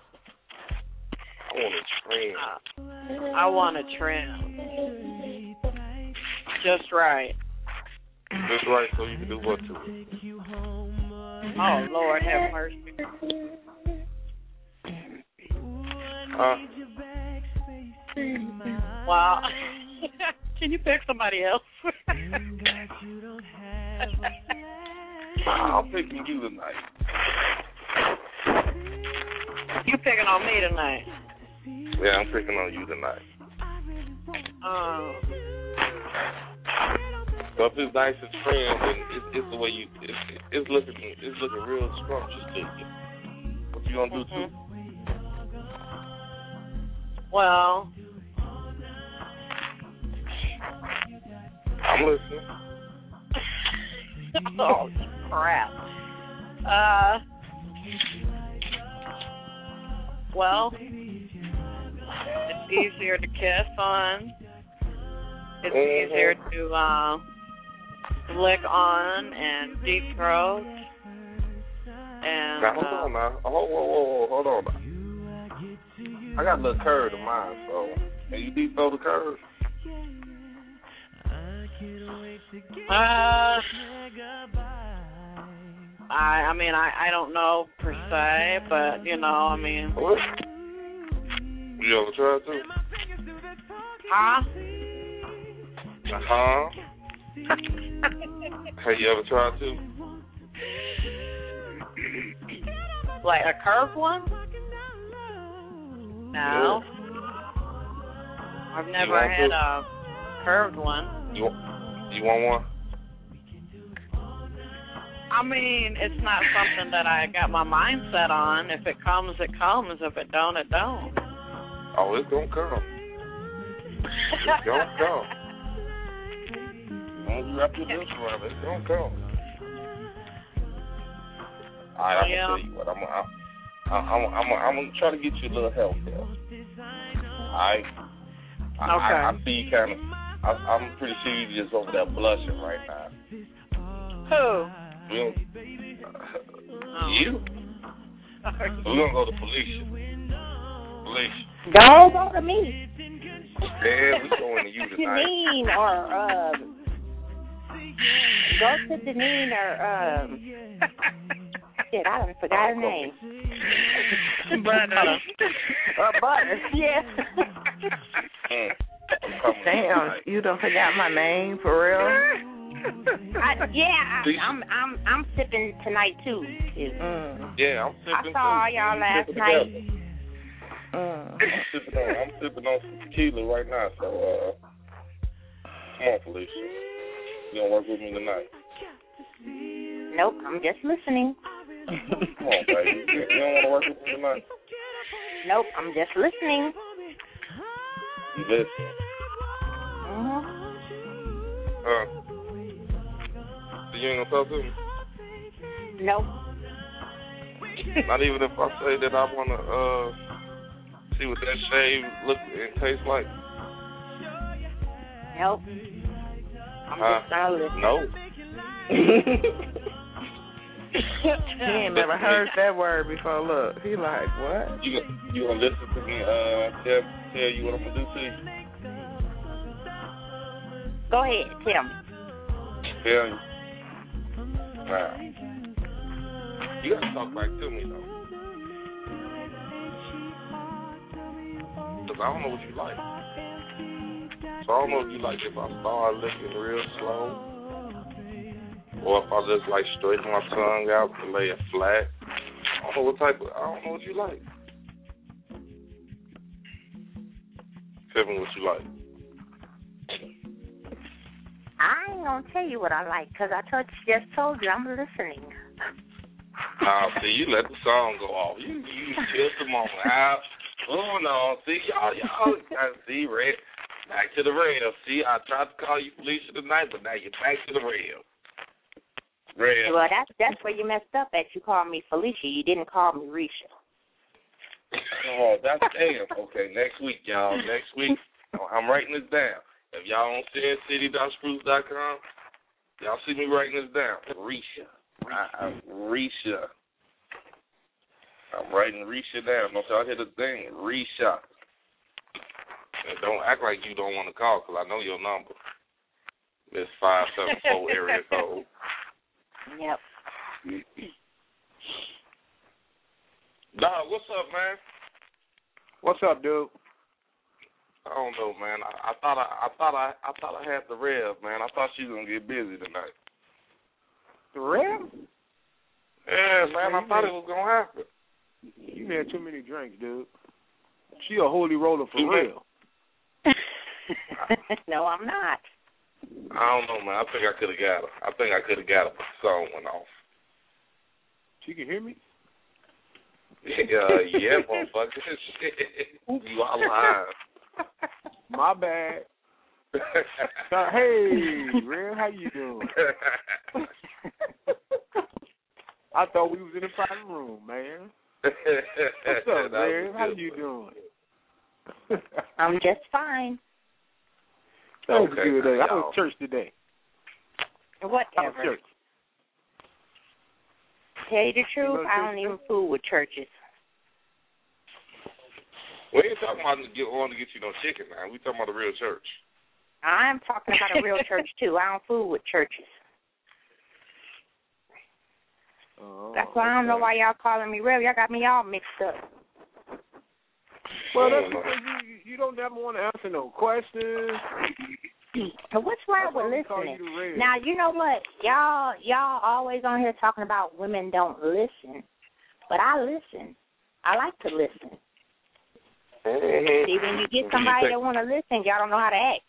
that. I want a trim. Just right. Just right, so you can do what to it? Oh, Lord, have mercy. Wow. Can you pick somebody else? I'm picking you tonight. You picking on me tonight? Yeah, I'm picking on you tonight. So if it's nice and trimmed, and it's the way you, it's looking real scrumptious to you. What you gonna do too? Well, I'm listening. Oh crap. Well, it's easier to kiss on. It's easier to lick on and deep throat. And now, hold on now. Hold on now. I got a little curve to mine, so can you deep throw the curve? I don't know per se, but you know, I mean. What? You ever tried to? Huh? Have you ever tried to? Like a curved one? No. I've never had a curved one. You want one? I mean, it's not something that I got my mind set on. If it comes, it comes. If it don't, it don't. Oh, it's gonna come. It's gonna come. Don't you wrap your lips around it. It's gonna come. All right, I'm gonna tell you what. I'm gonna try to get you a little help there. I see you kind of. I'm pretty sure you just over there blushing right now. Who? You? We're gonna go to Felicia. Don't go to me. Yeah, we're going to you tonight. Deneen or go to Deneen or shit, I done forgot her name. Butter. Butter, yeah. Damn, you done forgot my name for real? I'm sipping tonight too. Yeah, I'm sipping. I saw y'all last night. I'm sipping on some tequila right now. So come on, Felicia. You gonna work with me tonight? Nope, I'm just listening. Come on, baby. You don't want to work with me tonight? Nope, I'm just listening. You listen. So you ain't gonna talk to me? Nope. Not even if I say that I wanna see what that shave look and taste like? Nope. I'm just gonna listen. No. He ain't never heard that word before. Look, he like, what? You gonna listen to me tell you what I'm gonna do to you? Go ahead, tell me. Tell you. Nah. You gotta talk back to me though. Cause I don't know what you like. So I don't know if you like if I start licking real slow. Or if I just like straighten my tongue out and lay it flat. I don't know what you like. Tell me what you like. I ain't gonna tell you what I like, because I just told you I'm listening. See, you let the song go off. You just a moment out. Oh no, see y'all see Red. Back to the rail. See, I tried to call you Felicia tonight, but now you're back to the rail. Rail. Well, that's where you messed up at. You called me Felicia. You didn't call me Risha. Oh, that's damn. Okay, next week, y'all. Next week, I'm writing this down. If y'all on SandCity.spruce.com, y'all see me writing this down. Risha. Risha. I'm writing Risha down. Don't y'all hear the thing? Risha. And don't act like you don't want to call, because I know your number. It's 574 area code. Yep. Dog, what's up, man? What's up, dude? I don't know, man. I thought I had the rev, man. I thought she was gonna get busy tonight. The rev? Yeah, man. I thought it was gonna happen. You had too many drinks, dude. She a holy roller for real. No, I'm not. I don't know, man. I think I could have got her. But the song went off. She can hear me? Yeah, motherfucker. You all lying. My bad. Hey, Rev, how you doing? I thought we was in a private room, man. What's up, Rev? How you doing? I'm just fine. That was a good day. I was at church today. Whatever. Church. Tell you the truth, I don't even fool with churches. We ain't talking about wanting to get you no chicken, man. We talking about a real church. I'm talking about a real church, too. I don't fool with churches. That's why I don't know why y'all calling me Rev. Y'all got me all mixed up. Well, that's because you don't ever want to answer no questions. What's wrong with listening? Now, you know what? Y'all always on here talking about women don't listen. But I listen. I like to listen. See, when you get somebody that want to listen, y'all don't know how to act.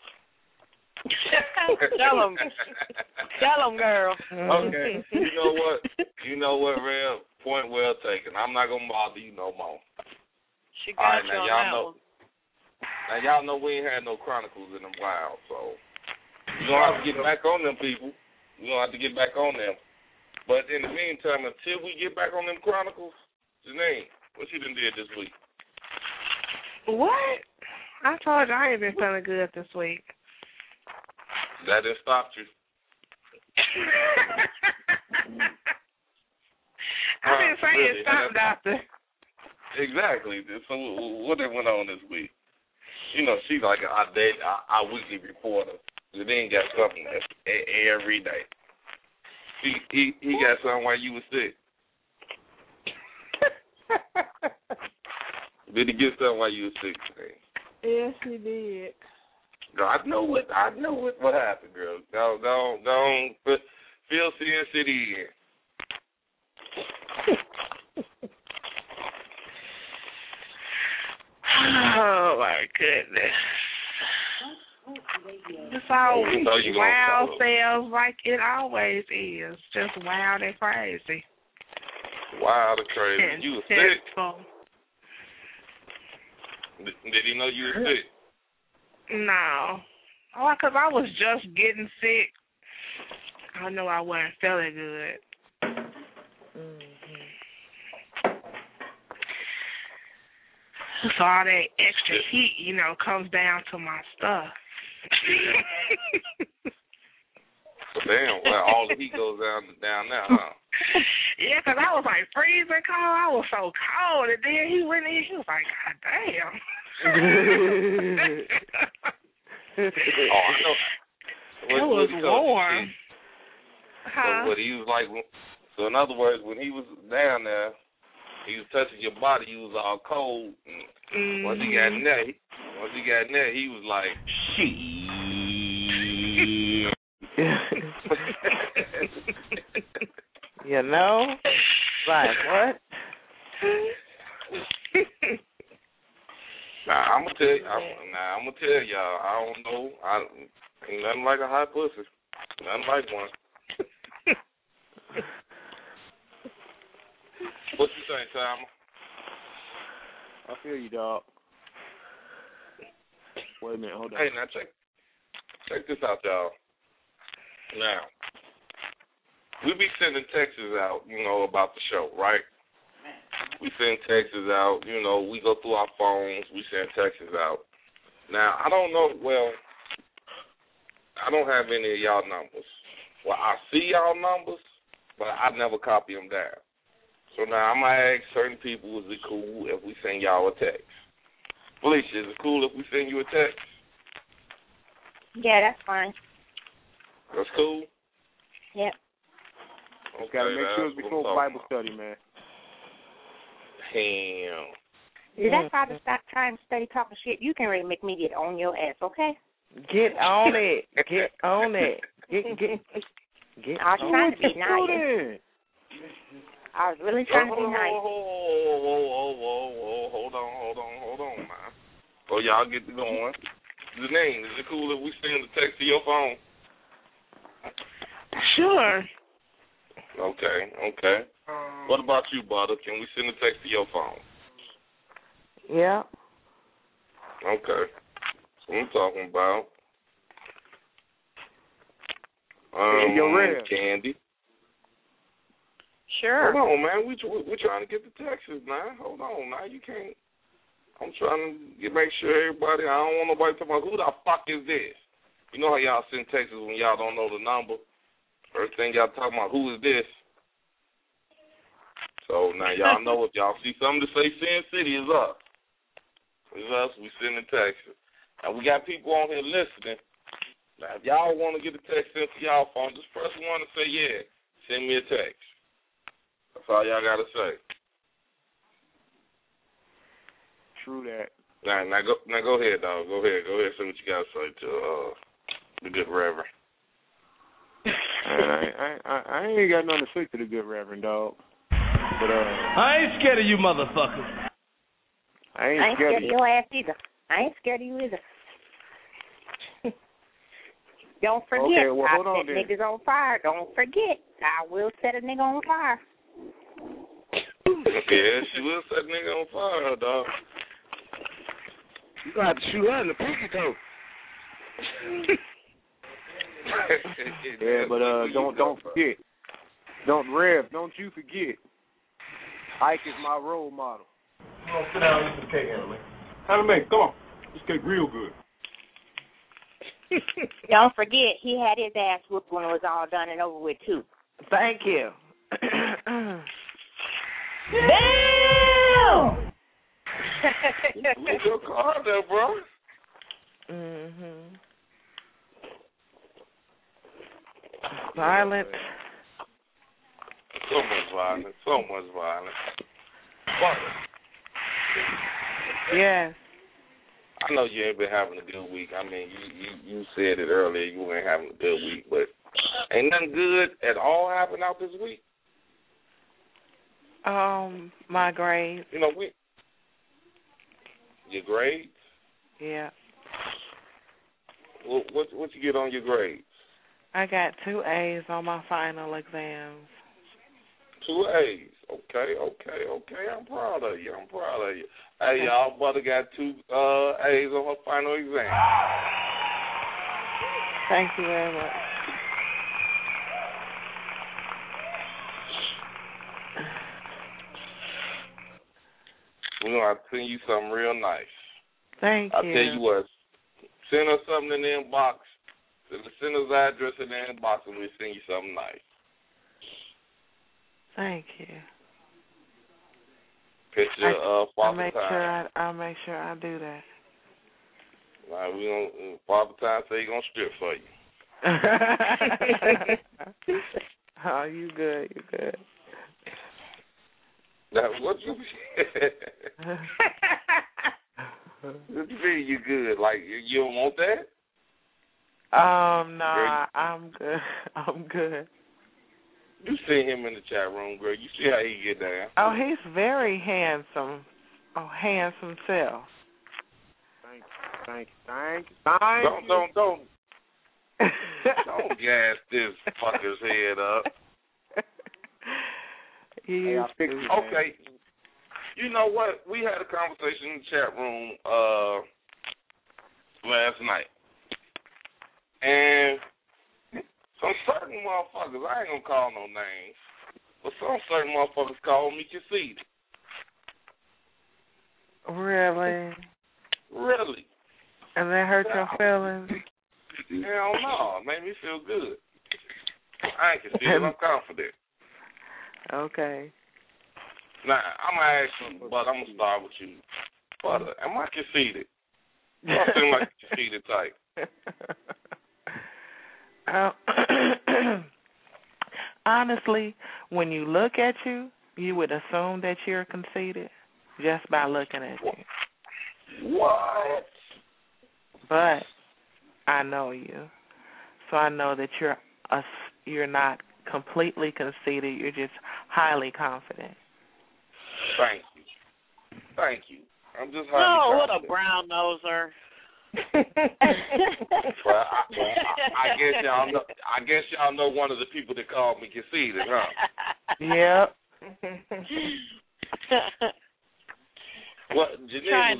Tell them, girl. Okay. You know what, Rev? Point well taken. I'm not gonna bother you no more. She got you now y'all know we ain't had no chronicles in a while, so you gonna have to get back on them people. You gonna have to get back on them. But in the meantime, until we get back on them chronicles, Janine, what you done did this week? What? I told you I ain't been feeling good this week. That didn't stop you. I didn't say it stopped, doctor. Exactly. So what went on this week? You know, she's like our weekly reporter. They ain't got something every day. He got something while you was sick. Did he get something while you was sick today? Yes, he did. No, I know what happened, girl. Don't fill Sin City in. Oh my goodness. It's all wild sales like it always is. Just wild and crazy. Wild and crazy. You were sick? Did he know you were sick? No. Oh, because I was just getting sick. I know I wasn't feeling good. So all that extra heat, comes down to my stuff. Damn, well, all the heat goes down now, huh? Yeah, because I was like freezing cold. I was so cold. And then he went in, he was like, God damn. Oh, I know. It was warm. Huh? So what he was like, so in other words, when he was down there, he was touching your body, you was all cold. And once he got in there, he was like, shit. You know? Like, what? I'm gonna tell y'all, I don't know. Ain't nothing like a hot pussy. Nothing like one. What you think, Tom? I feel you, dog. Wait a minute, hold on. Hey, now check this out, y'all. Now, we be sending texts out, about the show, right? We send texts out, we go through our phones, we send texts out. Now, I don't know, I don't have any of y'all numbers. Well, I see y'all numbers, but I never copy them down. So now I'm going to ask certain people, is it cool if we send y'all a text? Felicia, is it cool if we send you a text? Yeah, that's fine. That's cool? Yep. Okay, gotta make sure it's before Bible study, man. Damn. Did that father stop trying to study talking shit? You can really make me get on your ass, okay? Get on it. Get on it. Get I was trying to be nice. I was really trying to be nice. Hold on, man. So y'all get to going. Janine, is it cool if we send a text to your phone? Sure. Okay. What about you, Butter? Can we send a text to your phone? Yeah. Okay. That's what I'm talking about. Candy. Sure. Hold on, man. We're trying to get the texts, man. Hold on, now. You can't. I'm trying to make sure everybody. I don't want nobody talking about who the fuck is this. You know how y'all send texts when y'all don't know the number. First thing y'all talking about, who is this? So now y'all know if y'all see something to say Sin City is us. It's us. We sending texts. And we got people on here listening. Now if y'all want to get a text sent to y'all phone, just press 1 and say, yeah, send me a text. That's all y'all got to say. True that. Now go ahead, dog. Go ahead. Say what you got to say to the good Reverend. I ain't got nothing to say to the good Reverend, dog. But I ain't scared of you, motherfuckers. I ain't scared of your ass either. I ain't scared of you either. Don't forget, okay, well, hold on, I set niggas on fire. Don't forget, I will set a nigga on fire. Yeah, she will set a nigga on fire, dog. You gonna have to shoot her in the pinky toe. Yeah, but don't forget. Don't you forget. Ike is my role model. Come on, sit down and eat some cake, Anna. Have a mate, come on. This cake real good. Don't forget, he had his ass whooped when it was all done and over with, too. Thank you. Damn! Look your car there, bro. Violence. So much violence. Fuck. Yes. I know you ain't been having a good week. I mean, you said it earlier, you ain't having a good week, but ain't nothing good at all happened out this week. My grades. You know, your grades? Yeah. What you get on your grades? I got 2 A's on my final exams. 2 A's. Okay. I'm proud of you. Hey, y'all, brother got 2 A's on her final exam. Thank you very much. We're going to send you something real nice. Thank you. I'll tell you what, send us something in the inbox. Send us the address in the inbox and we'll send you something nice. Thank you. Picture of Father Time. I'll make sure I do that. Right, Father Time say he's going to strip for you. Oh, you good. Now, what you What you mean you good? Like, you don't want that? No, I'm good. You see him in the chat room, girl. You see how he get down. Oh, he's very handsome. Oh, handsome self. Thank you. Don't gas this fucker's head up. Okay. You know what? We had a conversation in the chat room last night. And some certain motherfuckers, I ain't going to call no names, but some certain motherfuckers call me conceited. Really? Really. And that hurt your feelings? Hell no. It made me feel good. I ain't conceited. I'm confident. Okay. Now, I'm going to ask you, but I'm going to start with you. But am I conceited? I seem like a conceited type. Honestly, when you look at you, you would assume that you're conceited just by looking at you. What? But I know you, so I know that you're not completely conceited. You're just highly confident. Thank you. I'm just highly confident. What a brown noser. Well, I guess y'all know one of the people that called me conceited, huh? Yep. Well, Janine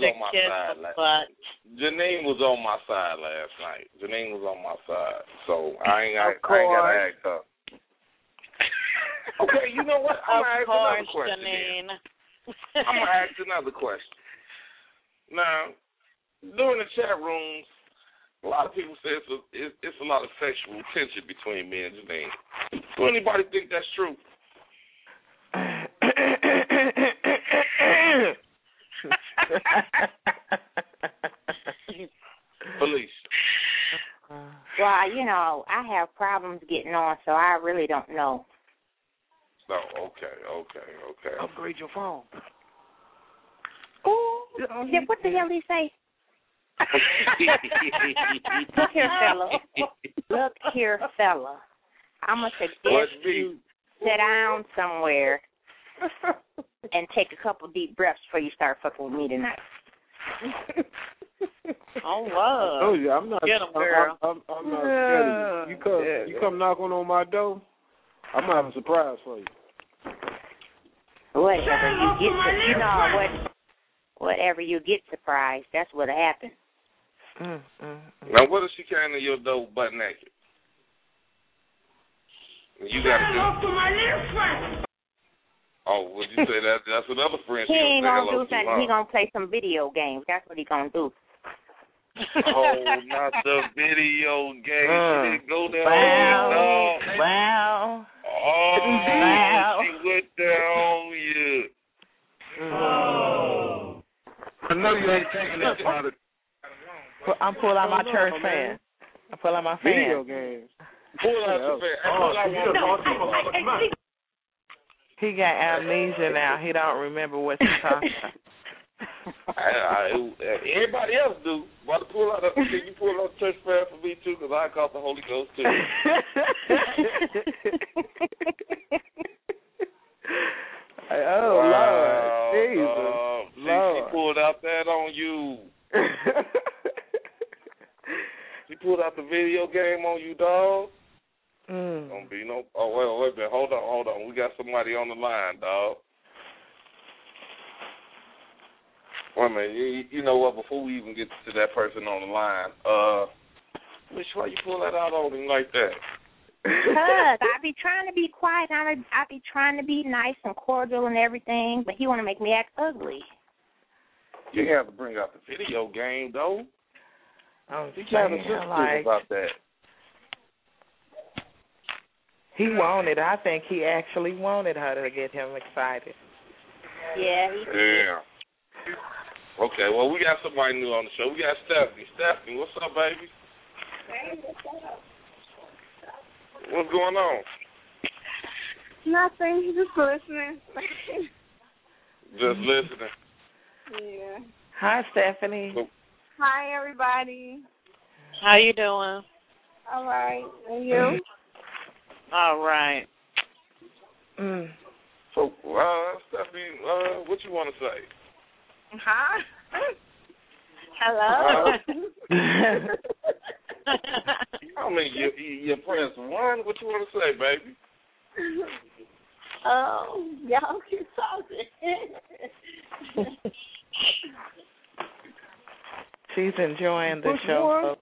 was on my side last night. Janine was on my side, so I ain't got to ask her. Okay, you know what? I'm going to ask another question. I'm going to ask another question. Now, during the chat rooms, a lot of people say it's a lot of sexual tension between me and Janine. Do anybody think that's true? Police. Well, I have problems getting on, so I really don't know. Oh, okay. Upgrade your phone. Ooh, what the hell did he say? Look here, fella. I'm going to suggest you sit down somewhere and take a couple deep breaths before you start fucking with me tonight. Oh, wow. I told you, I'm not. Get him, girl. I'm not scared of you. You come knocking on my door, I'm gonna have a surprise for you. Whatever you get surprised, that's what happened. Now, what if she came to your door butt naked? You got to do. Oh, would you say that? That's another friend. He ain't gonna do something. He gonna play some video games. That's what he gonna do. Oh, not the video game. She didn't go there. Wow. Oh, she went there on you. Oh. I know you ain't taking that part of. I'm pulling out my church fan. I'm pulling out my fan. Video games. Pull out the fan. He got amnesia now. He don't remember what she talking about. Everybody else do. Why pull out? Can you pull out the church prayer for me too? Because I caught the Holy Ghost too. Oh wow. Lord, Jesus, Lord. She pulled out that on you. She pulled out the video game on you, dog. Don't be no. Oh wait a minute. Hold on. We got somebody on the line, dog. Wait a minute. You know what? Before we even get to that person on the line, Miss, why you pull that out on him like that? Because I be trying to be quiet. I be trying to be nice and cordial and everything, but he want to make me act ugly. You have to bring out the video game, though. I'm kind of sensitive about that. He wanted. I think he actually wanted her to get him excited. Yeah, he did. Yeah. Okay, well, we got somebody new on the show. We got Stephanie. Stephanie, what's up, baby? Hey, what's up? What's going on? Nothing. Just listening. Just listening. Yeah. Hi, Stephanie. Hi, everybody. How you doing? All right. And you? All right. So, Stephanie, what you want to say? Huh? Hello? I mean, you're press one. What you want to say, baby? Oh, y'all keep talking. She's enjoying the show. More?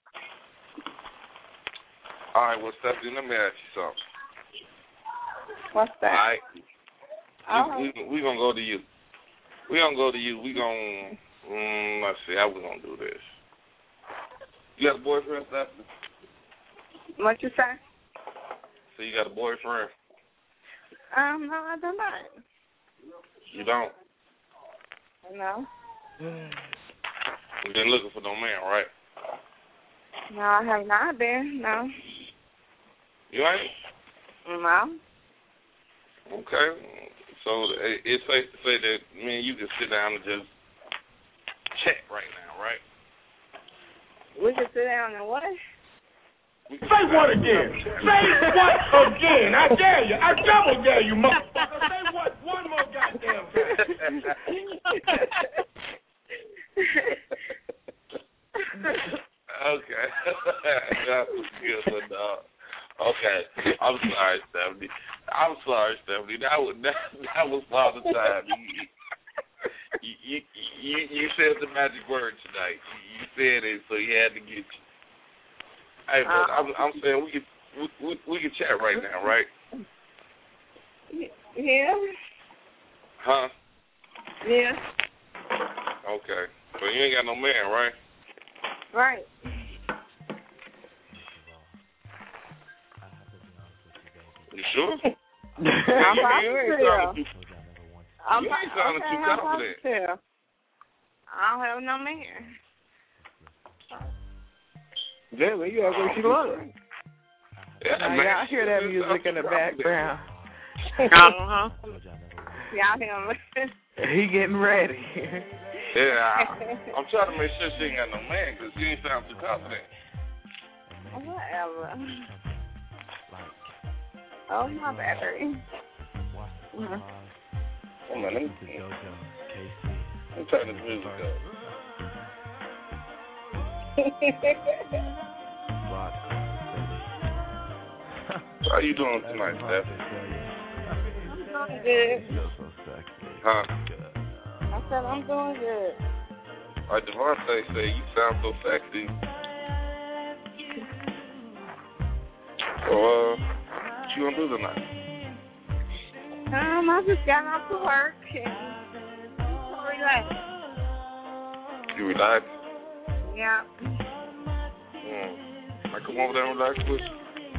All right, well, Stephanie, let me ask you something. What's that? All right. We're going to go to you. We're going to go to you. We're going to, let's see, how we going to do this? You got a boyfriend, Stephanie? What you say? So you got a boyfriend? No, I do not. You don't? No. You've been looking for no man, right? No, I have not been. No. You ain't? No. Okay. So it's safe to say that me and you can sit down and just chat right now, right? We can sit down and what? Say what again? Say what again? I dare you. I double dare you, motherfucker. Say what one more goddamn time. Okay. That was good, dog. Okay. I'm sorry, Stephanie. That was all the time. You said the magic word tonight. You said it, so he had to get you. Hey, but I'm saying we can chat right now, right? Yeah. Huh? Yeah. Okay. So you ain't got no man, right? Right. You sure? I'm You ain't sounding too confident. I don't have no man. Yeah, man, you act like she lying. Yeah, man. Y'all hear that music in the background. Uh-huh. Y'all hear me? He getting ready. Yeah, I'm trying to make sure she ain't got no man because you ain't sound too confident. Whatever. Oh, my battery. Hold on, let me turn this music up. How you doing tonight, Steph? I'm doing good. Huh? I said I'm doing good. Like Devontae said, you sound so sexy. So, what you gonna do tonight? I just got off to work and relax. You relax? Yeah. I come over there and relax with you.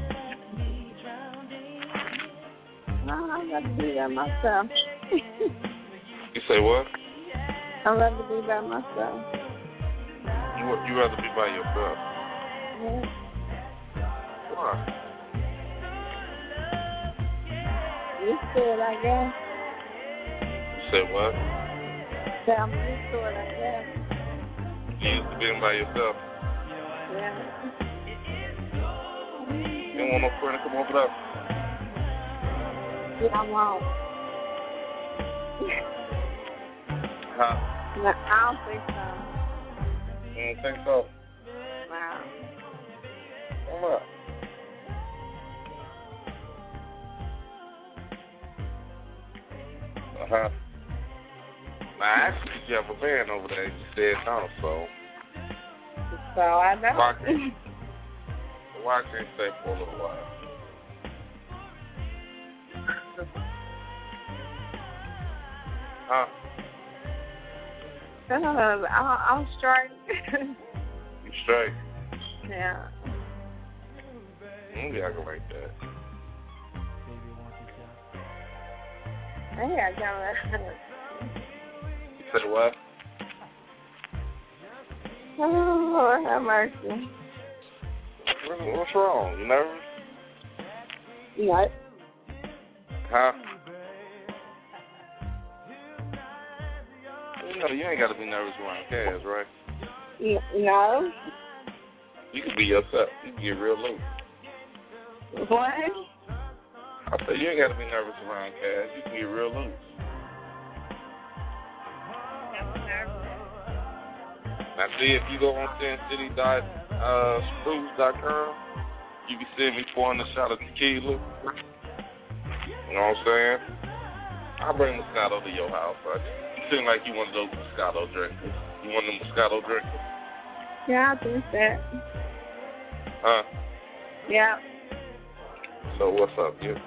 No, I'd rather be by myself. You say what? I'd rather be by myself. You rather be by yourself? Yeah. Why? Used to it, I guess. You say what? I'm used to it, I guess. You used to being by yourself? Yeah. You don't want no friend to come over there? Yeah, I won't. Huh? No, I don't think so. You don't think so? No. Why not? Uh-huh. Now, actually, you have a band over there. You said no, so. So I know. Why can't you stay for a little while? Huh? I'm straight. You straight? Yeah. Don't be acting like that. Hey, I got it. You said what? Oh, Lord have mercy. What's wrong? You nervous? No. Huh? You know, you ain't got to be nervous around Kaz, right? No. You can be yourself. You can get real loose. What? I said you ain't got to be nervous around Kaz. You can get real loose. Now, see, if you go on sincity.spruce.com, you can send me pouring a shot of tequila. You know what I'm saying? I'll bring Moscato to your house. Right? You seem like you one of those Moscato drinkers. You one of them Moscato drinkers? Yeah, I think that. Huh? Yeah. So what's up, you?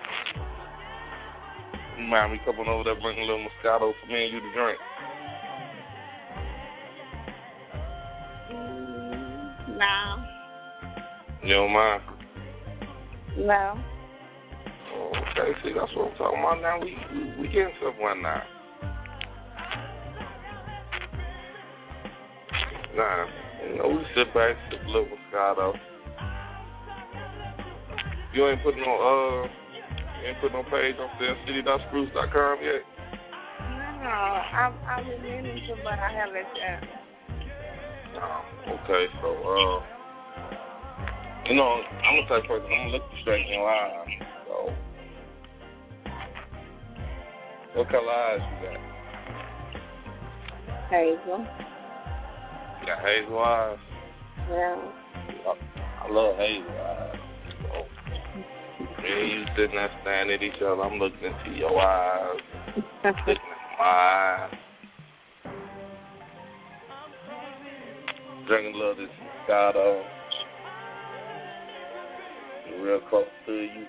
You mind me coming over there bringing a little Moscato for me and you to drink? No. You don't mind? No. Oh, okay, see, that's what I'm talking about now. We getting somewhere now. Nah, you know, we sit back, sip a little Moscato. You ain't put no page on sincity.spruce.com yet? No, I've been meaning to, but I haven't yet. Oh, okay, so, you know, I'm the type of person, I'm going to look you straight in your eyes, so. What color eyes you got? Hazel. You got hazel eyes? Yeah. I love hazel eyes. So, me and you sitting there staring at each other, I'm looking into your eyes, looking at my eyes. Drinking a little of this Moscato. Real close to you.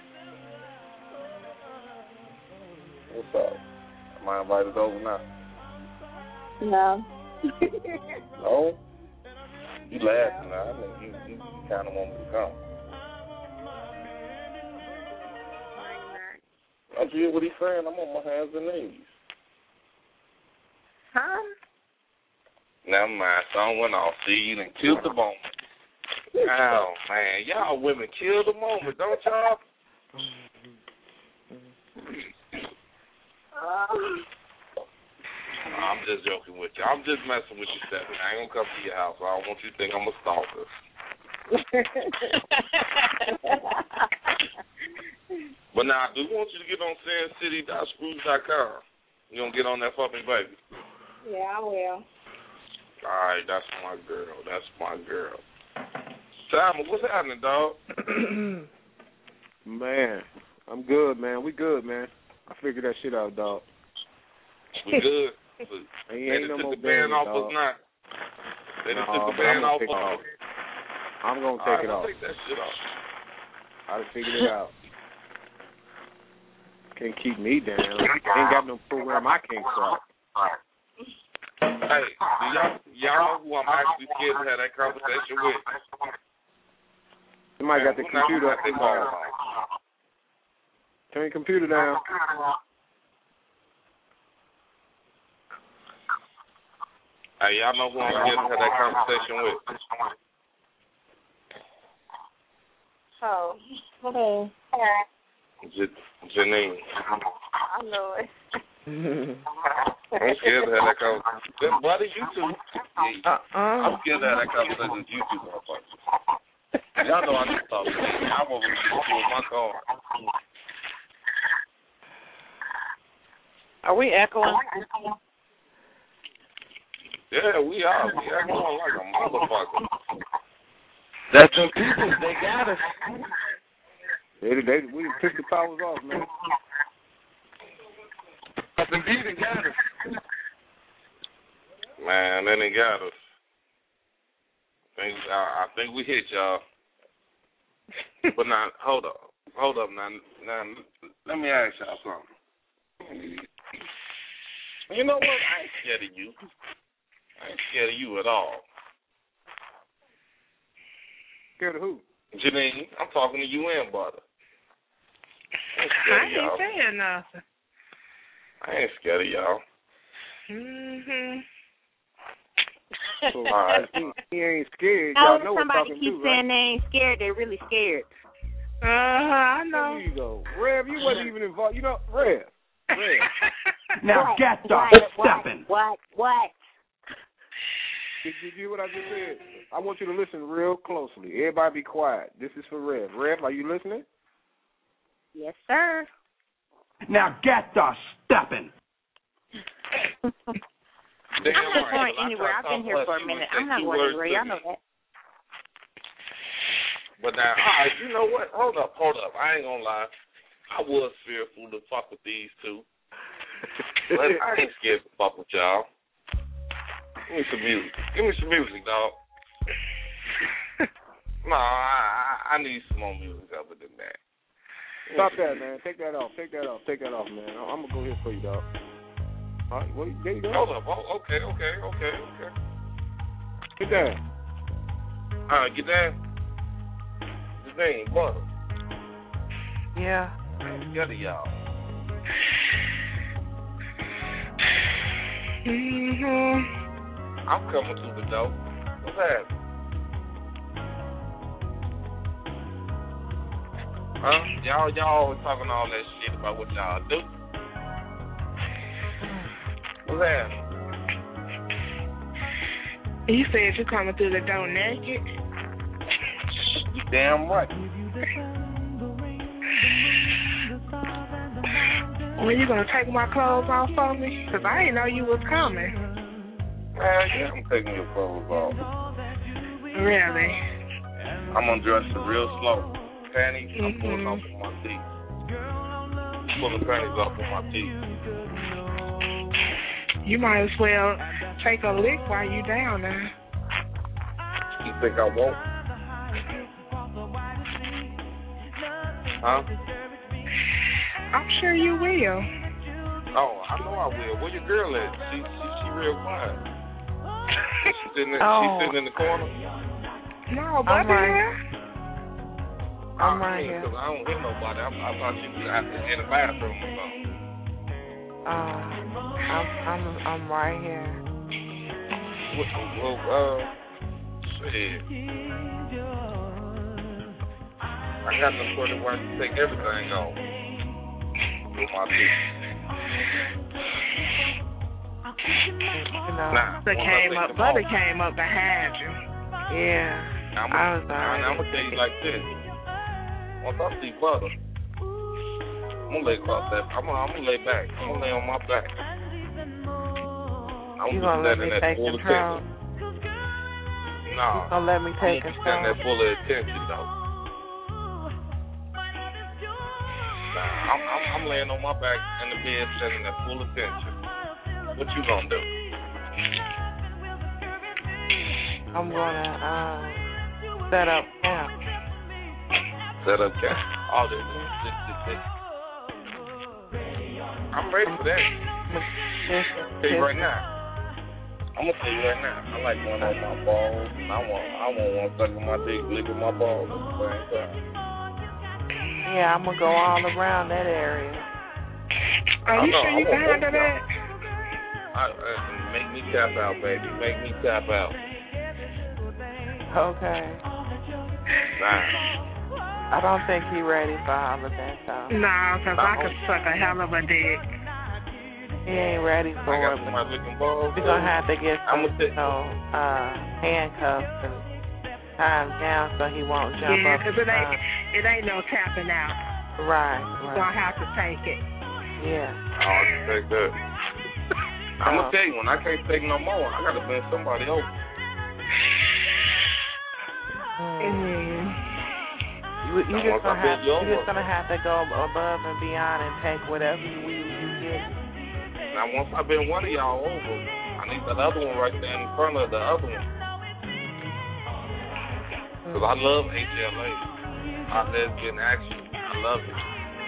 What's up? Am I invited over now? No. No? You laughing now. I mean, you kind of want me to come. I hear what he's saying. I'm on my hands and knees. Huh? Never mind. Song went off. See, you done killed the moment. Oh, man. Y'all women kill the moment, don't y'all? I'm just joking with you. I'm just messing with you, Stephanie. I ain't gonna come to your house. I don't want you to think I'm a stalker. But now, I do want you to get on sincity.spruce.com. You gonna get on that for me, baby? Yeah, I will. All right, that's my girl. That's my girl. Simon, what's happening, dog? Man, I'm good, man. We good, man. I figured that shit out, dog. We good. Ain't no took more the band off dog. us now. They No, took the band off us. I'm gonna take it off. Take that shit off. I done figured it out. Can't keep me down. Ain't got no program I can't stop. Hey, do y'all know who I'm actually scared to have that conversation with? Somebody got the computer up. Turn your computer down. Hey, y'all know who I'm scared to have that conversation with? Oh, okay. Janine. I know it. I'm scared to have that conversation. What are you two? I'm scared to have that conversation with you two, motherfuckers. Y'all know I need to talk to you. I'm over here with my car. Are we echoing? Yeah, we are. We echoing like a motherfucker. That's the people. They got us. We took the powers off, man. That's indeed they got us. Man, then they got us. I think we hit y'all. But now, hold up. Now, let me ask y'all something. You know what? I ain't scared of you. I ain't scared of you at all. Scared of who? Janine, I'm talking to you and Butter. I ain't saying nothing. I ain't scared of y'all. So, he ain't scared. How Y'all know somebody what talking keeps to, saying right? they ain't scared, they're really scared. I know. There you go. Rev, you wasn't even involved. You know, Rev. Now get the stepping. What? Did you hear what I just said? I want you to listen real closely. Everybody be quiet. This is for Rev. Rev, are you listening? Yes, sir. Now get the stepping. I'm not going anywhere. I've been here for a minute. I'm not going anywhere. Y'all know that. But now, all right, you know what? Hold up. I ain't gonna lie. I was fearful to fuck with these two. But I ain't scared to fuck with y'all. Give me some music, dog. No, I need some more music other than that. Stop that, man. Take that off, man. I'm gonna go here for you, dog. All right, well, there you go. Hold up. Oh, okay. Get down. All right, get down. Janine, Butter. Yeah. I ain't scared of y'all. I'm coming through the door. What's happening? Huh? Y'all always talking all that shit about what y'all do. What's happening? You said you coming through the door naked? You damn right. When you gonna take my clothes off for me? Because I didn't know you was coming. Yeah, I'm taking your clothes off. Really? I'm gonna dress it real slow. Panties, I'm pulling off with my teeth. Pulling panties off with my teeth. You might as well take a lick while you down there. You think I won't? Huh? I'm sure you will. Oh, I know I will. Where your girl at? She real quiet. She's sitting in the corner. No, buddy. I'm right here. Because I don't hear nobody. I thought she was in the bathroom or something. I'm right here. Shit. I got the sort of work to take everything off with my teeth. Butter came up behind you. Yeah. I'm gonna tell you like this. Once I see Butter, I'm gonna lay across that. I'm gonna lay back. I'm gonna lay on my back. You gonna let me take control? No. You gonna let me take control? Stand there full of attention, though. Nah, I'm laying on my back in the bed, standing there full attention. What you gonna do? I'm gonna set up camp. Set up camp. All this. I'm ready for that. Tell you right now. I'm gonna tell you right now, I like going on my balls. And I want one sucking my dick, licking my balls at the same time. Yeah, I'm gonna go all around that area. Are you sure you can handle that? Make me tap out, baby. Make me tap out. Okay. Nah. I don't think he's ready for all of that, though. No, because I could suck a hell of a dick. He ain't ready for it. We're going to have to get some, handcuffs and tie him down so he won't jump up. Yeah, because it ain't no tapping out. Right. You're going to have to take it. Yeah. Oh, I can take that. I'm going to tell you, when I can't take no more, I got to bend somebody over. You're just gonna have to go above and beyond and take whatever you get. Now, once I bend one of y'all over, I need that other one right there in front of the other one. Because I love HLA. Hot Lesbian Action. I love it.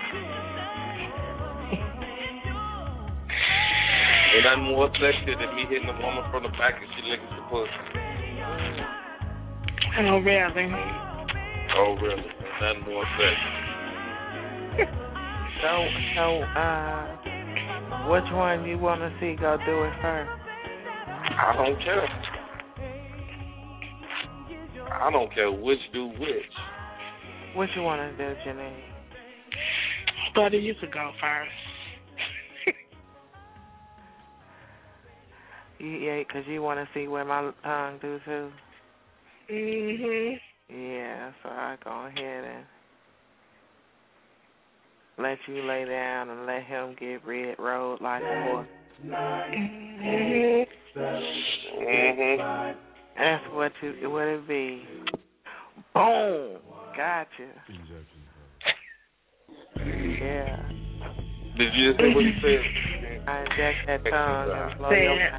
Ain't nothing more sexy than me hitting a woman from the back and she licking the pussy. Oh, really? Oh, really? Nothing more sexy. So, which one you want to see go do it first? I don't care. I don't care which do which. What you want to do, Janine? Buddy, you could go first. Yeah, because you want to see where my tongue do too? Mm-hmm. Yeah, so I go ahead and let you lay down and let him get red road like a horse. Mm-hmm. Mm-hmm. That's what it be. Boom. Gotcha. Yeah. Did you say what he said? I inject that tongue and blow your mind.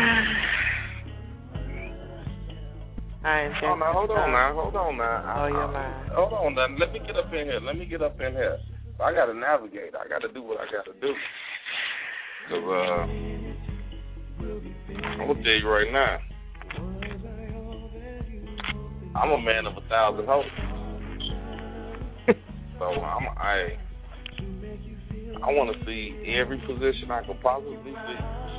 Hold on now. Blow your mind. Hold on now. Let me get up in here. I got to navigate. I got to do what I got to do. Because, I'm going to tell you right now. I'm a man of 1,000 hopes. So, I want to see every position I could possibly see.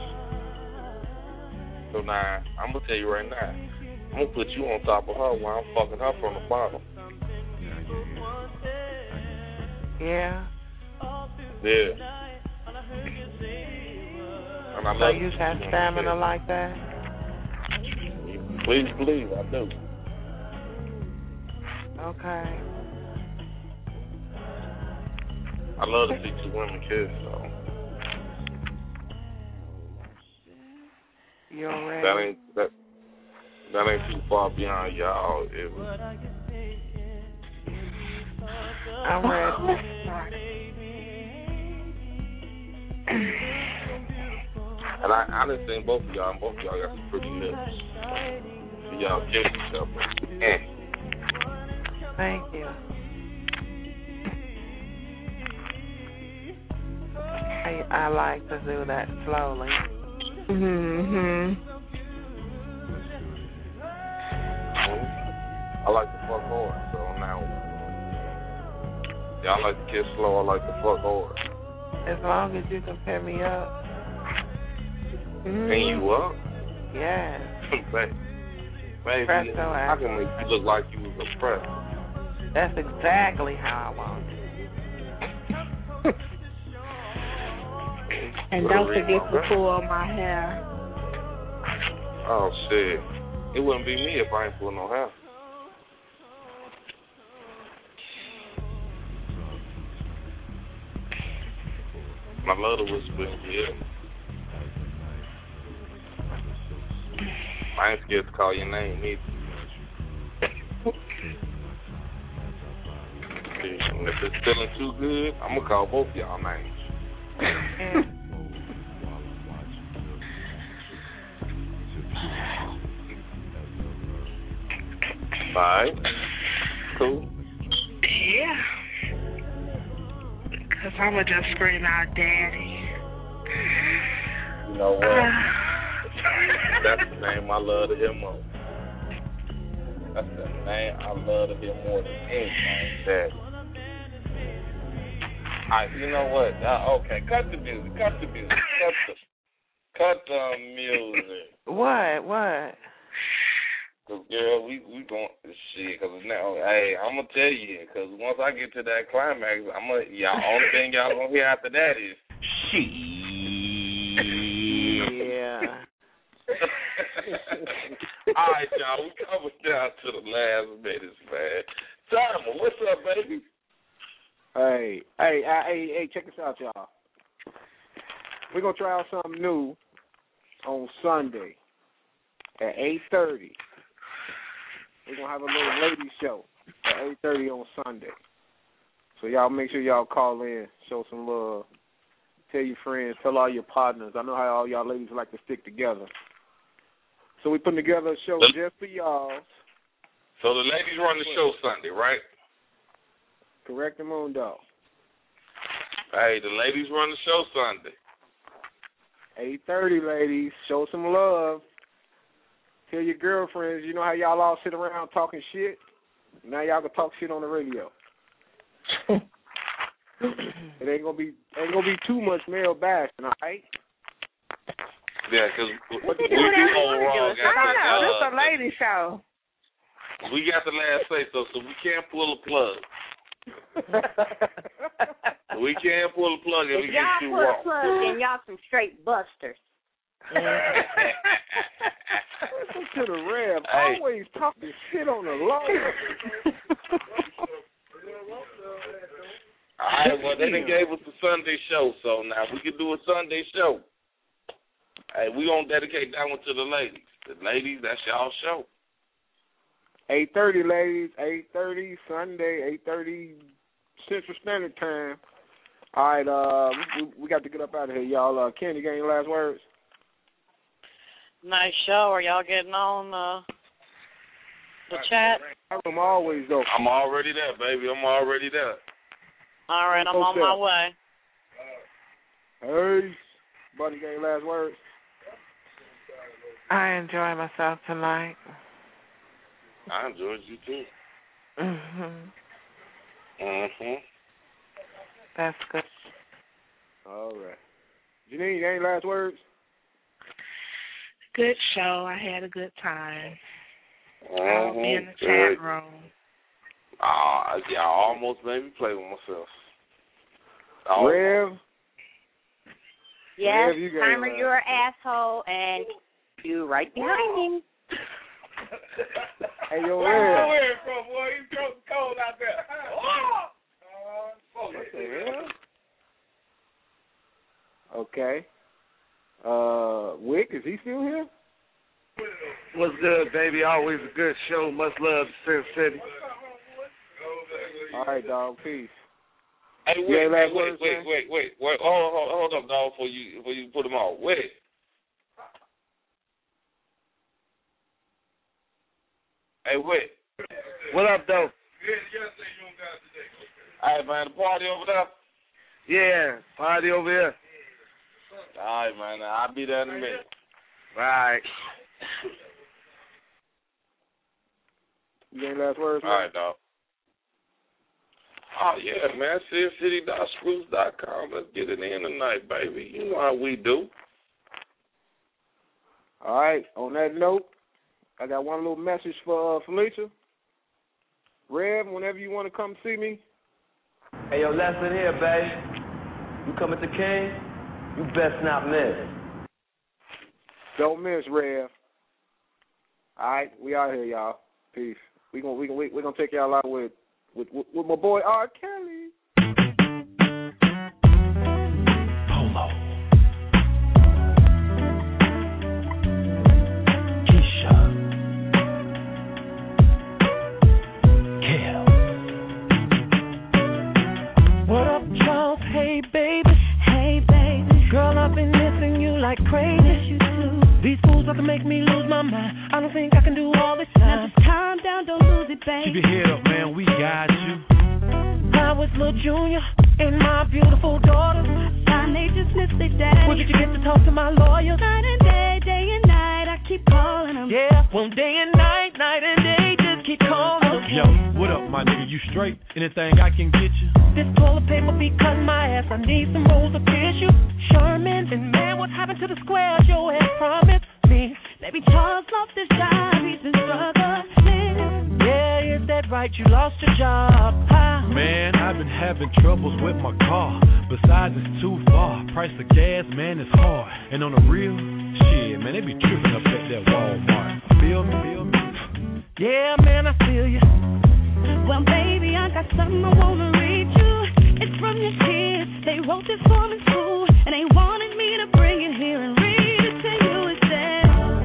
So now, I'm going to tell you right now, I'm going to put you on top of her while I'm fucking her from the bottom. Yeah? Yeah. And I so love you got stamina like that? Please believe I do. Okay. I love to see two women kiss, so. You're ready? That ain't too far beyond y'all. I'm ready. And I done seen both of y'all, and both of y'all got some pretty lips. So y'all kill yourself. Thank you. I like to do that slowly. Mm-hmm. I like to fuck hard, so now y'all like to kiss slow, I like to fuck hard. As long as you can pair me up. And you up? Yeah. Baby, I can make you look like you was oppressed. That's exactly how I want it. And don't forget to pull my hair. Oh, shit. It wouldn't be me if I ain't pulling no hair. I love the whisper in your ear. I ain't scared to call your name either. And if it's feeling too good, I'm going to call both y'all names. Alright. Cool. Yeah. Because I'm going to just scream out, Daddy. You know what? That's the name I love to hear most. That's the name I love to hear more than anything. That. You know what? Okay, cut the music. Cut the music. Cut the music. What? Cause girl, we going shit. Cause now, hey, I'm gonna tell you. Cause once I get to that climax, only thing y'all gonna hear after that is shit. Yeah. All right, y'all. We coming down to the last minutes, man. Timer, what's up, baby? Hey, check this out, y'all. We're going to try out something new on Sunday at 8:30. We're going to have a little ladies show at 8:30 on Sunday. So y'all make sure y'all call in, show some love, tell your friends, tell all your partners. I know how all y'all ladies like to stick together. So we're putting together a show just for y'all. So the ladies run the show Sunday, right? Correct, Mundo. Hey, the ladies run the show Sunday. 8:30, ladies. Show some love. Tell your girlfriends. You know how y'all all sit around talking shit? Now y'all can talk shit on the radio. It ain't gonna be too much male bashing, all right? Yeah, because we do I overall. don't know. This is a lady show. We got the last say so we can't pull a plug. We can't pull a plug if we get too wrong. Y'all pull a plug, then y'all some straight busters. Listen to the Rev. Always talking shit on the low. All right, well, they done gave us the Sunday show, so now we can do a Sunday show. Hey, we gonna dedicate that one to the ladies. The ladies, that's y'all show. 8:30, ladies. 8:30 Sunday. 8:30 Central Standard Time. All right, we got to get up out of here, y'all. Ken, you got any last words? Nice show. Are y'all getting on the chat? I'm always though. I'm already there, baby. I'm already there. All right, I'm on my way. Hey, buddy, got any last words? I enjoy myself tonight. I enjoyed you too. That's good. All right. Janine, you got any last words? Good show. I had a good time. I'll be in the chat room. Y'all almost made me play with myself. Rev? Yes, Rev, Timer, you're an asshole, and you right behind him. Hey, yo, Where Rev. you from, boy? You cold out there. What the hell? Okay. Wick, is he still here? What's good, baby? Always a good show. Much love to Sin City. All right, dog. Peace. Hey, wait. Hold up, dog, before you put them on. Wait. Hey, wait. What up, though? All right, man. The party over there? Yeah, party over here. All right, man. I'll be there in a minute. All right. You got any last words? All right, dog. Oh, yeah, man. SearCity.spruce.com. Let's get it in tonight, baby. You know how we do. All right. On that note, I got one little message for Felicia. Rev, whenever you want to come see me. Hey, yo, Lesson here, babe. You coming to King? You best not miss. Don't miss, Rev. All right, we out here, y'all. Peace. We gonna take y'all out with my boy R. Kelly. Polo. Keisha. Kale. What up, Charles? Hey, baby. Hey, baby. Girl, I've been missing you like crazy. Miss you too. These fools about to make me lose my mind. I don't think I can do all this Now time. just calm down, don't lose it, baby. Keep your head up, man. We got you. I was Lil Junior and my beautiful daughters. Fine, they just missed their daddy. Where did you get to talk to my lawyer? Night and day and night, I keep calling him. Yeah, one day and night, night and day, just keep calling him. Yo, what up, my nigga? You straight? Anything I can get you? This toilet paper be cutting my ass. I need some rolls of tissue. Sherman, and man, what's happened to the square? Your ass promised me. Baby Charles lost his job. He's been struggling. Yeah, is that right? You lost your job. Huh? Man, I've been having troubles with my car. Besides, it's too far. Price of gas, man, it's hard. And on the real, shit, man, they be tripping up at that Walmart. Feel me? Feel me? Yeah, man, I feel you. Well, baby, I got something I wanna read you. It's from your kids. They wrote this for me in school, and they wanted me to bring it here and read it to you. It says,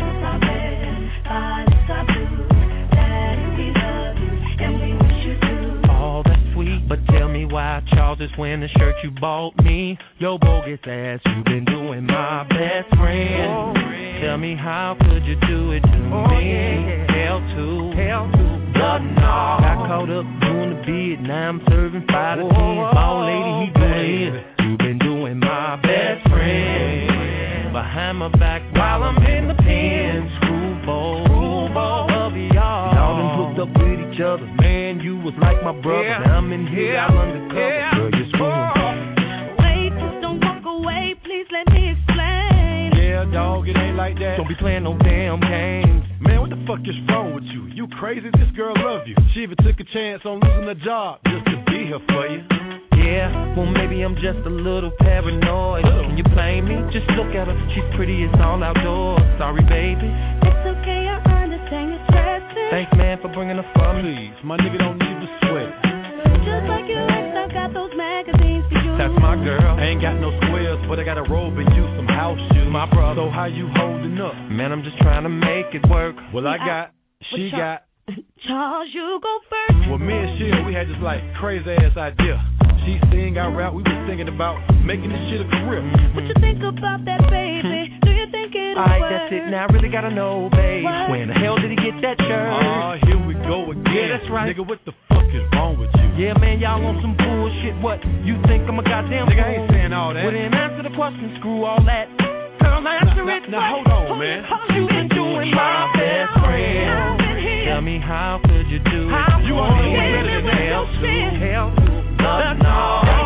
oh, that's sweet, but tell me why Charles is wearing the shirt you bought me. Yo, bogus ass, you been doing my best friend. Tell me how could you do it to me? Hell to. But no. Got caught up doing the bid, now I'm serving 5 to 10. Ball lady, he doing it. You been doing my best friend. Behind my back while I'm in the pen. Screwball of y'all. Y'all done hooked up with each other. Man, you was like my brother. Now I'm in here, y'all undercover. Girl, you're screwing. Wait, just don't walk away. Please let me explain. Yeah, dog, it ain't like that. Don't be playing no damn games. Man, what the fuck is wrong with you? You crazy? This girl love you. She even took a chance on losing her job just to be here for you. Yeah, well maybe I'm just a little paranoid. Can you blame me? Just look at her. She's pretty as all outdoors. Sorry, baby. It's okay, I understand you're stressing. Thanks, man, for bringing her for me. Please, my nigga don't need to sweat. Just like your ex, I got those magazines for you. That's my girl. I ain't got no squares, but I got a robe and you some house shoes. My brother. So how you holding up? Man, I'm just trying to make it work. Well, I got, she got. Charles, you go first. Well, me and Sheila, we had this like crazy ass idea. She sing, I rap, we was thinking about making this shit a career. What you think about that, baby? Do you think it'll work? Alright, that's it. Now I really gotta know, babe. Where in the hell did he get that shirt? Here we go again. Yeah, that's right. Nigga, what the fuck is wrong with you? Yeah, man, y'all on some bullshit. What? You think I'm a goddamn nigga, fool? I ain't saying all that. Well, then answer the question, screw all that. Girl, answer it. Now, hold on, man. You been doing my best friend. Tell me how could you do it? You are better than that. Hell to. But no.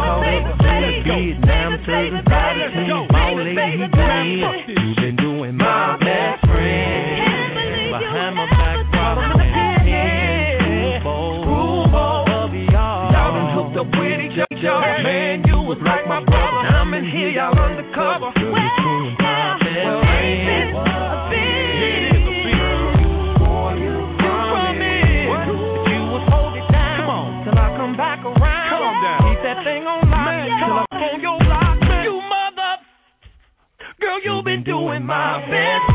Now I'm serving 5 to 10. My lady, he doing it. You been doing my best friend. Behind my back, problem is screwball of y'all. Y'all done hooked up with each other. Man, you was like my brother. Now I'm in here, y'all undercover. You been doing my best friend. Back around. Calm down. Keep that thing on lock. Till I'm on your block. You mother. Girl, you been doing my best